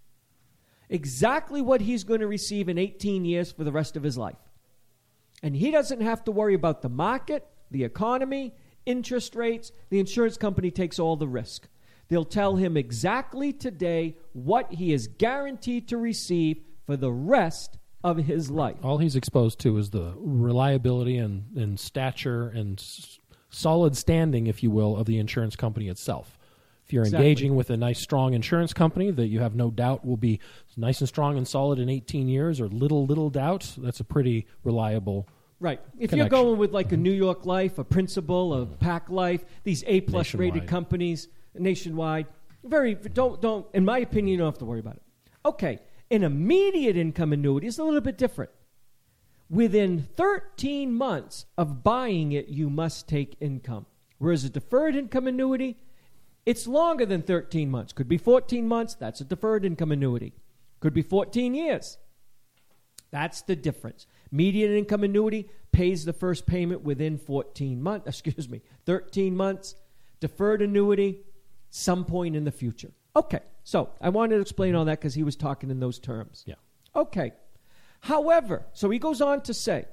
exactly what he's going to receive in 18 years for the rest of his life. And he doesn't have to worry about the market, the economy, interest rates. The insurance company takes all the risk. They'll tell him exactly today what he is guaranteed to receive for the rest of his life. All he's exposed to is the reliability and stature and solid standing, if you will, of the insurance company itself. If you're engaging with a nice, strong insurance company that you have no doubt will be nice and strong and solid in 18 years, or little doubt, that's a pretty reliable right. If connection. You're going with like a New York Life, a Principal, a Pac Life, these A-plus rated companies nationwide, Don't. In my opinion, you don't have to worry about it. Okay, an immediate income annuity is a little bit different. Within 13 months of buying it, you must take income. Whereas a deferred income annuity, it's longer than 13 months. Could be 14 months. That's a deferred income annuity. Could be 14 years. That's the difference. Median income annuity pays the first payment within 13 months. Deferred annuity, some point in the future. Okay, so I wanted to explain all that because he was talking in those terms. Yeah. Okay. However, so he goes on to say,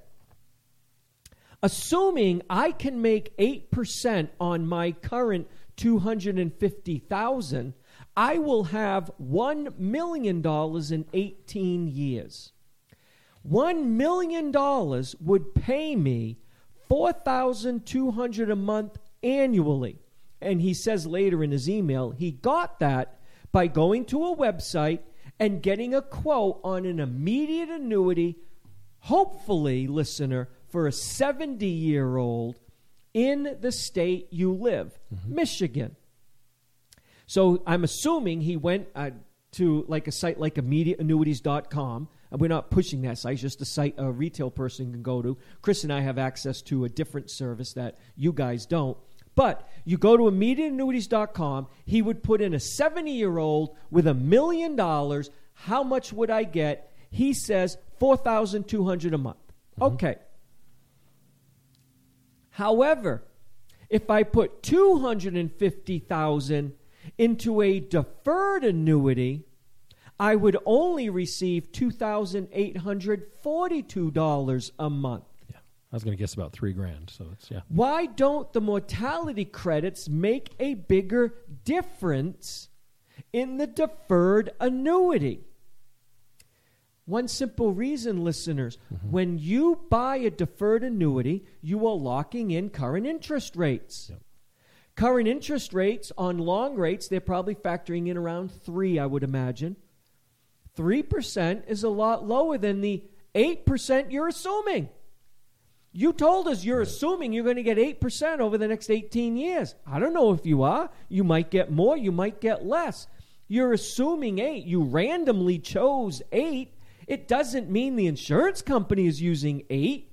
assuming I can make 8% on my current $250,000, I will have $1 million in 18 years. $1 million would pay me $4,200 a month annually. And he says later in his email, he got that by going to a website and getting a quote on an immediate annuity, hopefully, listener, for a 70-year-old in the state you live, Michigan. So I'm assuming he went to like a site like immediateannuities.com. And we're not pushing that site, it's just a site a retail person can go to. Chris and I have access to a different service that you guys don't. But you go to immediateannuities.com, he would put in a 70-year-old with $1 million. How much would I get? He says $4,200 a month. Okay. However, if I put $250,000 into a deferred annuity, I would only receive $2,842 a month. Yeah, I was going to guess about $3,000. So it's Why don't the mortality credits make a bigger difference in the deferred annuity? One simple reason, listeners. When you buy a deferred annuity, you are locking in current interest rates. Yep. Current interest rates on long rates, they're probably factoring in around 3, I would imagine. 3% is a lot lower than the 8% you're assuming. You told us you're assuming you're going to get 8% over the next 18 years. I don't know if you are. You might get more. You might get less. You're assuming 8. You randomly chose 8. It doesn't mean the insurance company is using 8.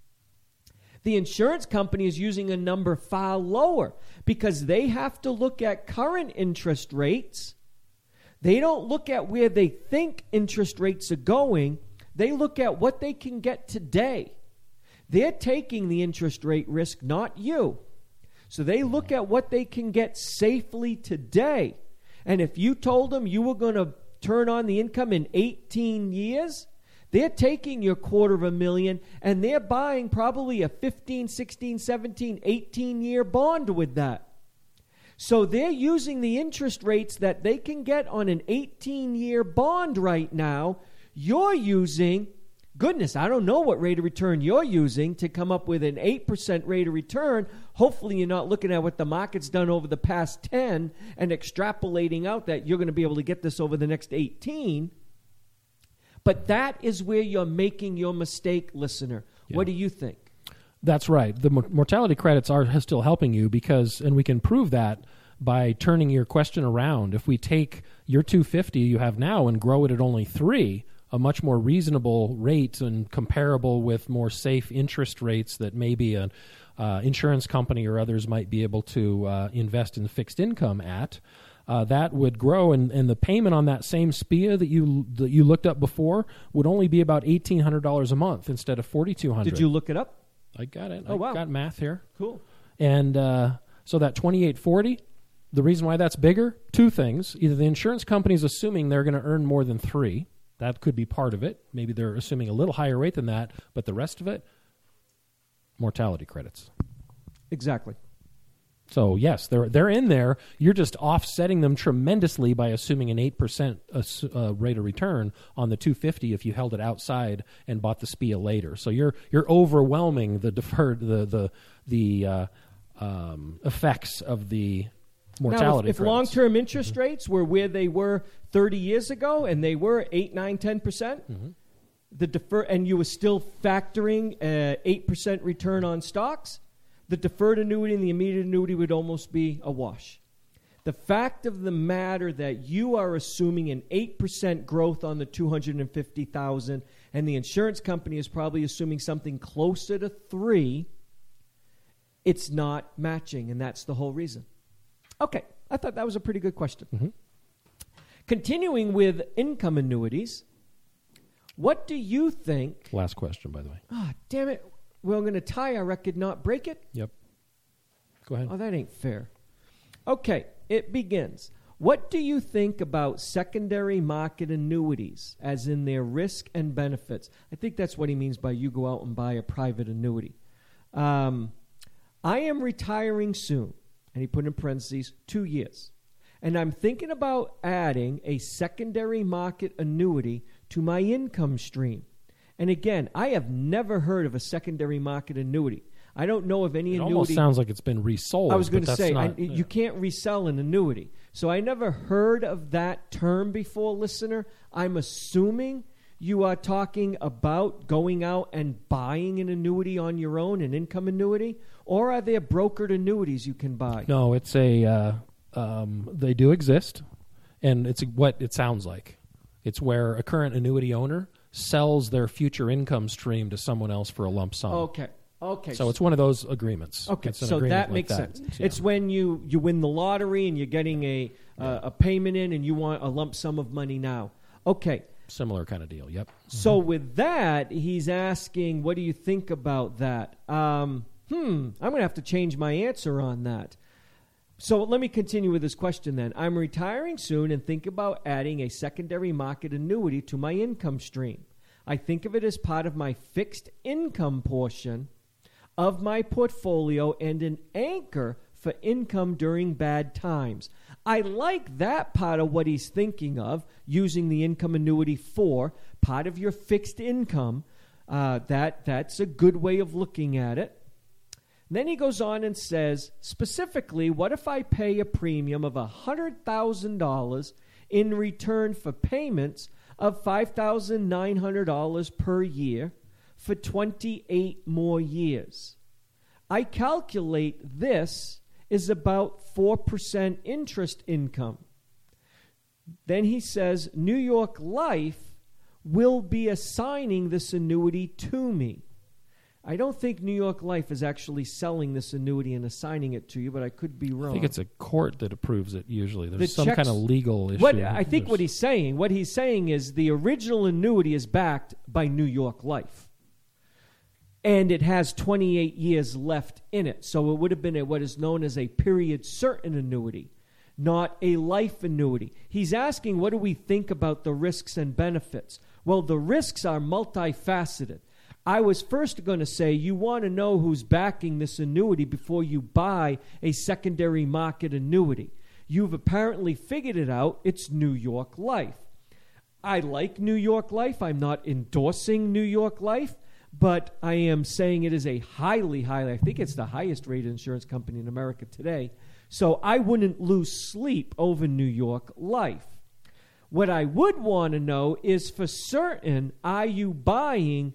The insurance company is using a number far lower because they have to look at current interest rates. They don't look at where they think interest rates are going. They look at what they can get today. They're taking the interest rate risk, not you. So they look at what they can get safely today. And if you told them you were going to turn on the income in 18 years, they're taking your $250,000 and they're buying probably a 15, 16, 17, 18-year bond with that. So they're using the interest rates that they can get on an 18-year bond right now. You're using, goodness, I don't know what rate of return you're using to come up with an 8% rate of return. Hopefully you're not looking at what the market's done over the past 10 and extrapolating out that you're going to be able to get this over the next 18. But that is where you're making your mistake, listener. Yeah. What do you think? That's right. The mortality credits are still helping you because, and we can prove that by turning your question around. If we take your $250 you have now and grow it at only 3, a much more reasonable rate and comparable with more safe interest rates that maybe an insurance company or others might be able to invest in fixed income at, that would grow, and the payment on that same SPIA that you looked up before would only be about $1,800 a month instead of $4,200. Did you look it up? I got it. Oh, wow. I got math here. Cool. And so that $2,840, the reason why that's bigger, 2 things. Either the insurance company is assuming they're going to earn more than 3. That could be part of it. Maybe they're assuming a little higher rate than that, but the rest of it, mortality credits. Exactly. So, yes, they're in there. You're just offsetting them tremendously by assuming an 8% rate of return on the $250 if you held it outside and bought the SPIA later. So you're overwhelming the deferred the effects of the mortality. Now, if long-term interest rates were where they were 30 years ago and they were 8, 9, 10%, and you were still factoring 8% return on stocks, the deferred annuity and the immediate annuity would almost be a wash. The fact of the matter that you are assuming an 8% growth on the $250,000 and the insurance company is probably assuming something closer to 3%, it's not matching, and that's the whole reason. Okay, I thought that was a pretty good question. Mm-hmm. Continuing with income annuities, what do you think? Last question, by the way. Ah, damn it. We're going to tie our record, not break it? Yep. Go ahead. Oh, that ain't fair. Okay, it begins. What do you think about secondary market annuities, as in their risk and benefits? I think that's what he means by you go out and buy a private annuity. I am retiring soon, and he put in parentheses, 2 years. And I'm thinking about adding a secondary market annuity to my income stream. And again, I have never heard of a secondary market annuity. I don't know of any annuity. It almost sounds like it's been resold. I was going to say, not, you can't resell an annuity. So I never heard of that term before, listener. I'm assuming you are talking about going out and buying an annuity on your own, an income annuity, or are there brokered annuities you can buy? No, it's they do exist, and it's what it sounds like. It's where a current annuity owner sells their future income stream to someone else for a lump sum. Okay. So it's one of those agreements. Okay, it's an so agreement that makes sense. Yeah. It's when you win the lottery and you're getting a payment in and you want a lump sum of money now. Okay. Similar kind of deal, yep. So with that, he's asking, what do you think about that? I'm going to have to change my answer on that. So let me continue with this question then. I'm retiring soon and think about adding a secondary market annuity to my income stream. I think of it as part of my fixed income portion of my portfolio and an anchor for income during bad times. I like that part of what he's thinking of, using the income annuity for part of your fixed income. That's a good way of looking at it. Then he goes on and says, specifically, what if I pay a premium of $100,000 in return for payments of $5,900 per year for 28 more years? I calculate this is about 4% interest income. Then he says, New York Life will be assigning this annuity to me. I don't think New York Life is actually selling this annuity and assigning it to you, but I could be wrong. I think it's a court that approves it usually. There's The some kind of legal issue. What he's saying is the original annuity is backed by New York Life. And it has 28 years left in it. So it would have been what is known as a period certain annuity, not a life annuity. He's asking, what do we think about the risks and benefits? Well, the risks are multifaceted. I was first going to say you want to know who's backing this annuity before you buy a secondary market annuity. You've apparently figured it out. It's New York Life. I like New York Life. I'm not endorsing New York Life, but I am saying it is a highly, I think it's the highest rated insurance company in America today. So I wouldn't lose sleep over New York Life. What I would want to know is for certain, are you buying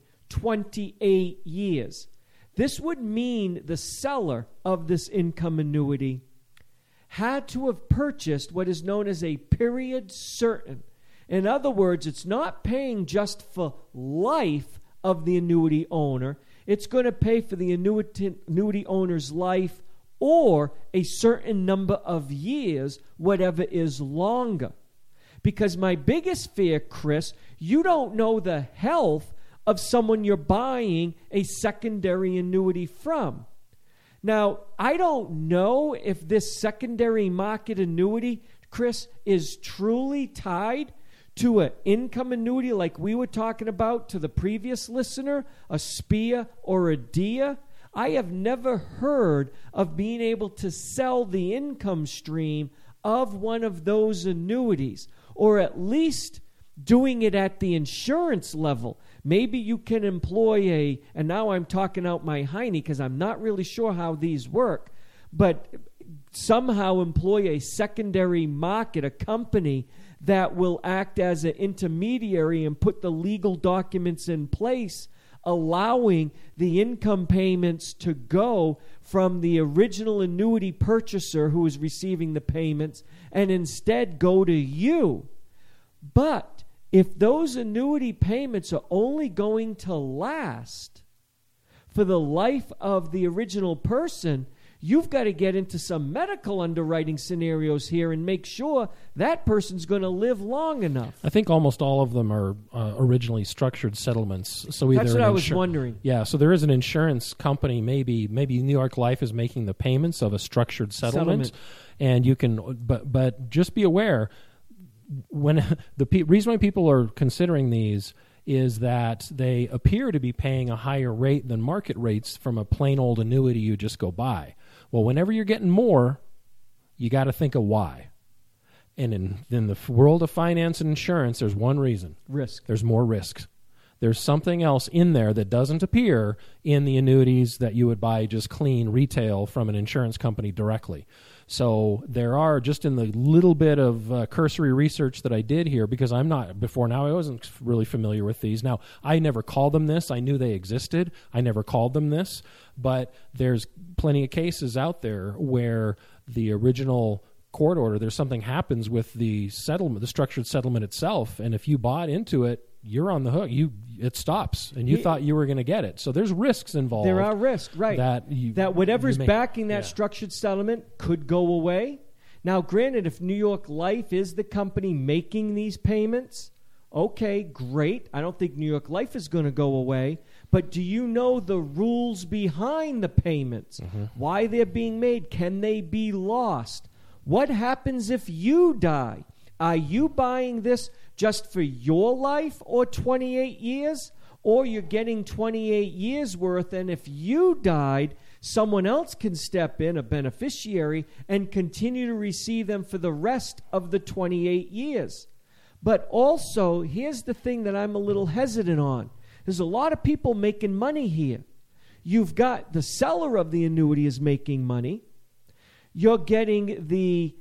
28 years? This would mean the seller of this income annuity had to have purchased what is known as a period certain. In other words, it's not paying just for life of the annuity owner. It's going to pay for the annuity owner's life or a certain number of years, whatever is longer. Because my biggest fear, Chris, you don't know the health of someone you're buying a secondary annuity from. Now, I don't know if this secondary market annuity, Chris, is truly tied to an income annuity like we were talking about to the previous listener, a SPIA or a DIA. I have never heard of being able to sell the income stream of one of those annuities, or at least doing it at the insurance level. Maybe you can employ and now I'm talking out my hiney because I'm not really sure how these work, but somehow employ a secondary market, a company that will act as an intermediary and put the legal documents in place allowing the income payments to go from the original annuity purchaser who is receiving the payments and instead go to you. But if those annuity payments are only going to last for the life of the original person, you've got to get into some medical underwriting scenarios here and make sure that person's going to live long enough. I think almost all of them are originally structured settlements. So either that's what I was wondering. Yeah, so there is an insurance company, maybe New York Life is making the payments of a structured settlement. And you can, but just be aware, when the reason why people are considering these is that they appear to be paying a higher rate than market rates from a plain old annuity you just go buy. Well, whenever you're getting more, you got to think of why. And in the world of finance and insurance, there's one reason. Risk. There's more risks. There's something else in there that doesn't appear in the annuities that you would buy just clean retail from an insurance company directly. So there are, just in the little bit of cursory research that I did here, because I'm not, before now I wasn't really familiar with these. Now, I never called them this. I knew they existed. I never called them this. But there's plenty of cases out there where the original court order, there's something happens with the settlement, the structured settlement itself, and if you bought into it, you're on the hook. It stops, and you thought you were going to get it. So there's risks involved. There are risks, right? That whatever's backing that yeah. structured settlement could go away. Now, granted, if New York Life is the company making these payments, okay, great. I don't think New York Life is going to go away. But do you know the rules behind the payments? Mm-hmm. Why they're being made? Can they be lost? What happens if you die? Are you buying this just for your life or 28 years? Or you're getting 28 years worth, and if you died, someone else can step in, a beneficiary, and continue to receive them for the rest of the 28 years. But also, here's the thing that I'm a little hesitant on. There's a lot of people making money here. You've got the seller of the annuity is making money. You're getting the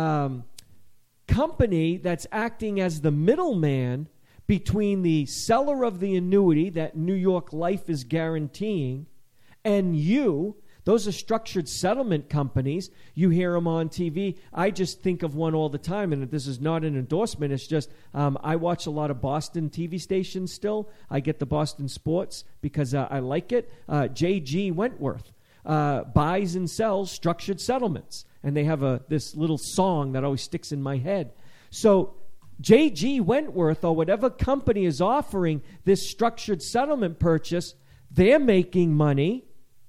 company that's acting as the middleman between the seller of the annuity that New York Life is guaranteeing and you. Those are structured settlement companies. You hear them on TV. I just think of one all the time, and this is not an endorsement. It's just I watch a lot of Boston TV stations still. I get the Boston sports because I like it. J.G. Wentworth buys and sells structured settlements, and they have this little song that always sticks in my head. So J.G. Wentworth, or whatever company is offering this structured settlement purchase, they're making money.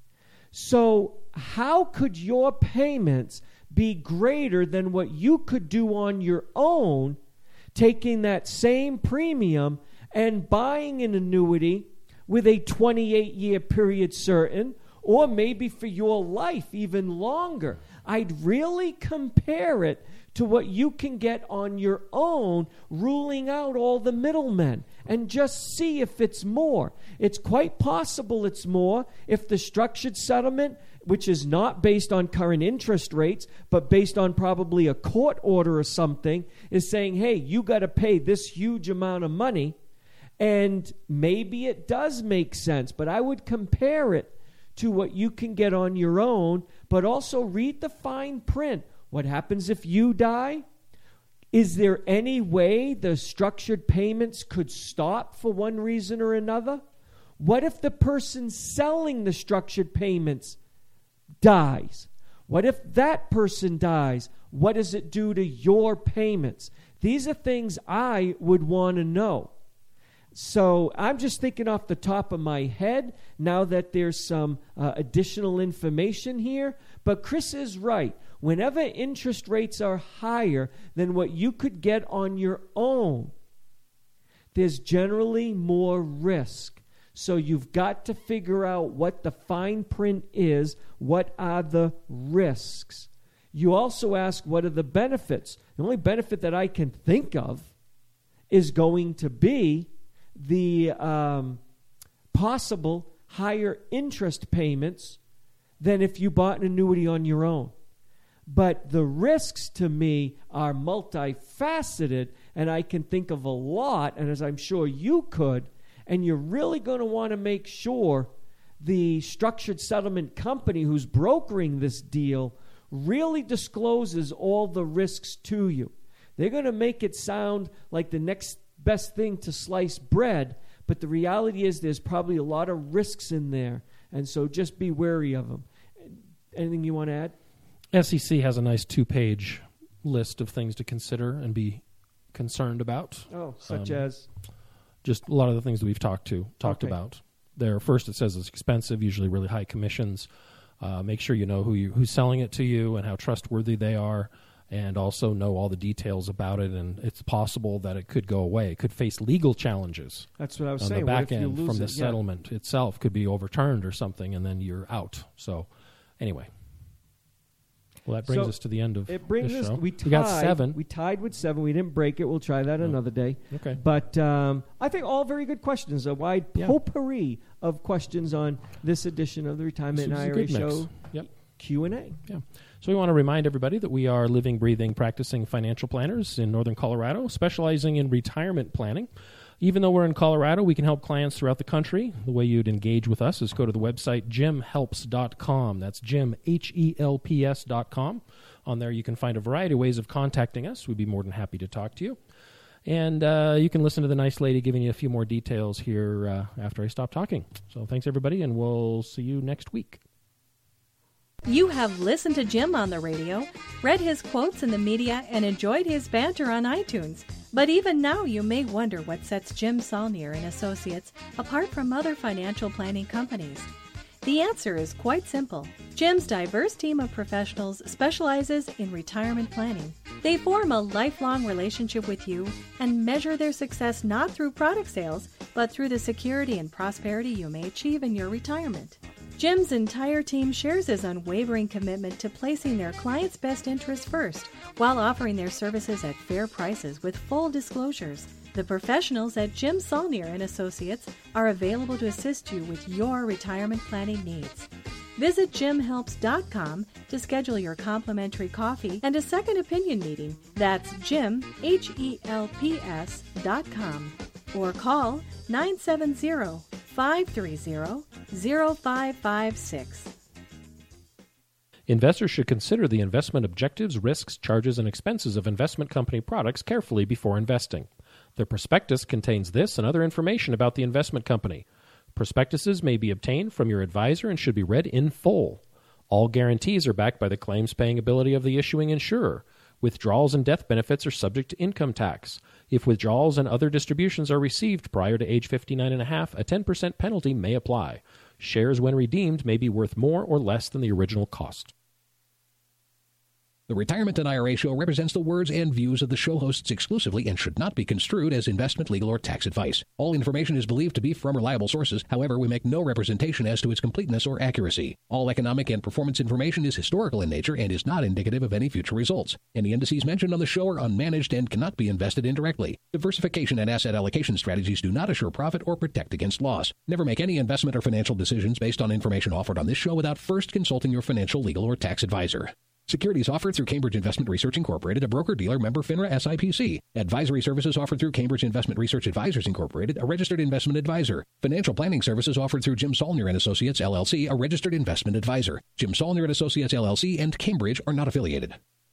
So how could your payments be greater than what you could do on your own, taking that same premium and buying an annuity with a 28-year period certain, or maybe for your life even longer? I'd really compare it to what you can get on your own, ruling out all the middlemen, and just see if it's more. It's quite possible it's more if the structured settlement, which is not based on current interest rates, but based on probably a court order or something, is saying, hey, you got to pay this huge amount of money, and maybe it does make sense, but I would compare it to what you can get on your own, but also read the fine print. What happens if you die? Is there any way the structured payments could stop for one reason or another? What if the person selling the structured payments dies? What if that person dies? What does it do to your payments? These are things I would want to know. So I'm just thinking off the top of my head now that there's some additional information here. But Chris is right. Whenever interest rates are higher than what you could get on your own, there's generally more risk. So you've got to figure out what the fine print is. What are the risks? You also ask, what are the benefits? The only benefit that I can think of is going to be the possible higher interest payments than if you bought an annuity on your own. But the risks to me are multifaceted, and I can think of a lot, and as I'm sure you could, And you're really going to want to make sure the structured settlement company who's brokering this deal really discloses all the risks to you. They're going to make it sound like the next best thing to slice bread, but the reality is there's probably a lot of risks in there, and so just be wary of them. Anything you want to add? SEC has a nice 2-page list of things to consider and be concerned about. Oh, such as? Just a lot of the things that we've talked about. There, first, it says it's expensive, usually really high commissions. Make sure you know who's selling it to you and how trustworthy they are, and also know all the details about it. And it's possible that it could go away. It could face legal challenges. That's what I was on saying. The back end from the settlement itself could be overturned or something, and then you're out. So, anyway. Well, that brings us to the end of this show. We got 7. We tied with 7. We didn't break it. We'll try that another day. Okay. But I think all very good questions. A wide potpourri of questions on this edition of the Retirement and IRA Show Q&A. Yeah. So we want to remind everybody that we are living, breathing, practicing financial planners in Northern Colorado, specializing in retirement planning. Even though we're in Colorado, we can help clients throughout the country. The way you'd engage with us is go to the website jimhelps.com. That's Jim, HELPS.com. On there you can find a variety of ways of contacting us. We'd be more than happy to talk to you. And you can listen to the nice lady giving you a few more details here after I stop talking. So thanks, everybody, and we'll see you next week. You have listened to Jim on the radio, read his quotes in the media, and enjoyed his banter on iTunes. But even now you may wonder what sets Jim Saulnier and Associates apart from other financial planning companies. The answer is quite simple. Jim's diverse team of professionals specializes in retirement planning. They form a lifelong relationship with you and measure their success not through product sales, but through the security and prosperity you may achieve in your retirement. Jim's entire team shares his unwavering commitment to placing their clients' best interests first, while offering their services at fair prices with full disclosures. The professionals at Jim Saulnier and Associates are available to assist you with your retirement planning needs. Visit jimhelps.com to schedule your complimentary coffee and a second opinion meeting. That's Jim, HELPS.com. Or call 970-530-0556. Investors should consider the investment objectives, risks, charges, and expenses of investment company products carefully before investing. The prospectus contains this and other information about the investment company. Prospectuses may be obtained from your advisor and should be read in full. All guarantees are backed by the claims-paying ability of the issuing insurer. Withdrawals and death benefits are subject to income tax. If withdrawals and other distributions are received prior to age 59.5, a 10% penalty may apply. Shares, when redeemed, may be worth more or less than the original cost. The Retirement and IRA Show represents the words and views of the show hosts exclusively and should not be construed as investment, legal, or tax advice. All information is believed to be from reliable sources. However, we make no representation as to its completeness or accuracy. All economic and performance information is historical in nature and is not indicative of any future results. Any indices mentioned on the show are unmanaged and cannot be invested indirectly. Diversification and asset allocation strategies do not assure profit or protect against loss. Never make any investment or financial decisions based on information offered on this show without first consulting your financial, legal, or tax advisor. Securities offered through Cambridge Investment Research Incorporated, a broker-dealer member FINRA SIPC. Advisory services offered through Cambridge Investment Research Advisors Incorporated, a registered investment advisor. Financial planning services offered through Jim Saulnier and Associates, LLC, a registered investment advisor. Jim Saulnier and Associates, LLC, and Cambridge are not affiliated.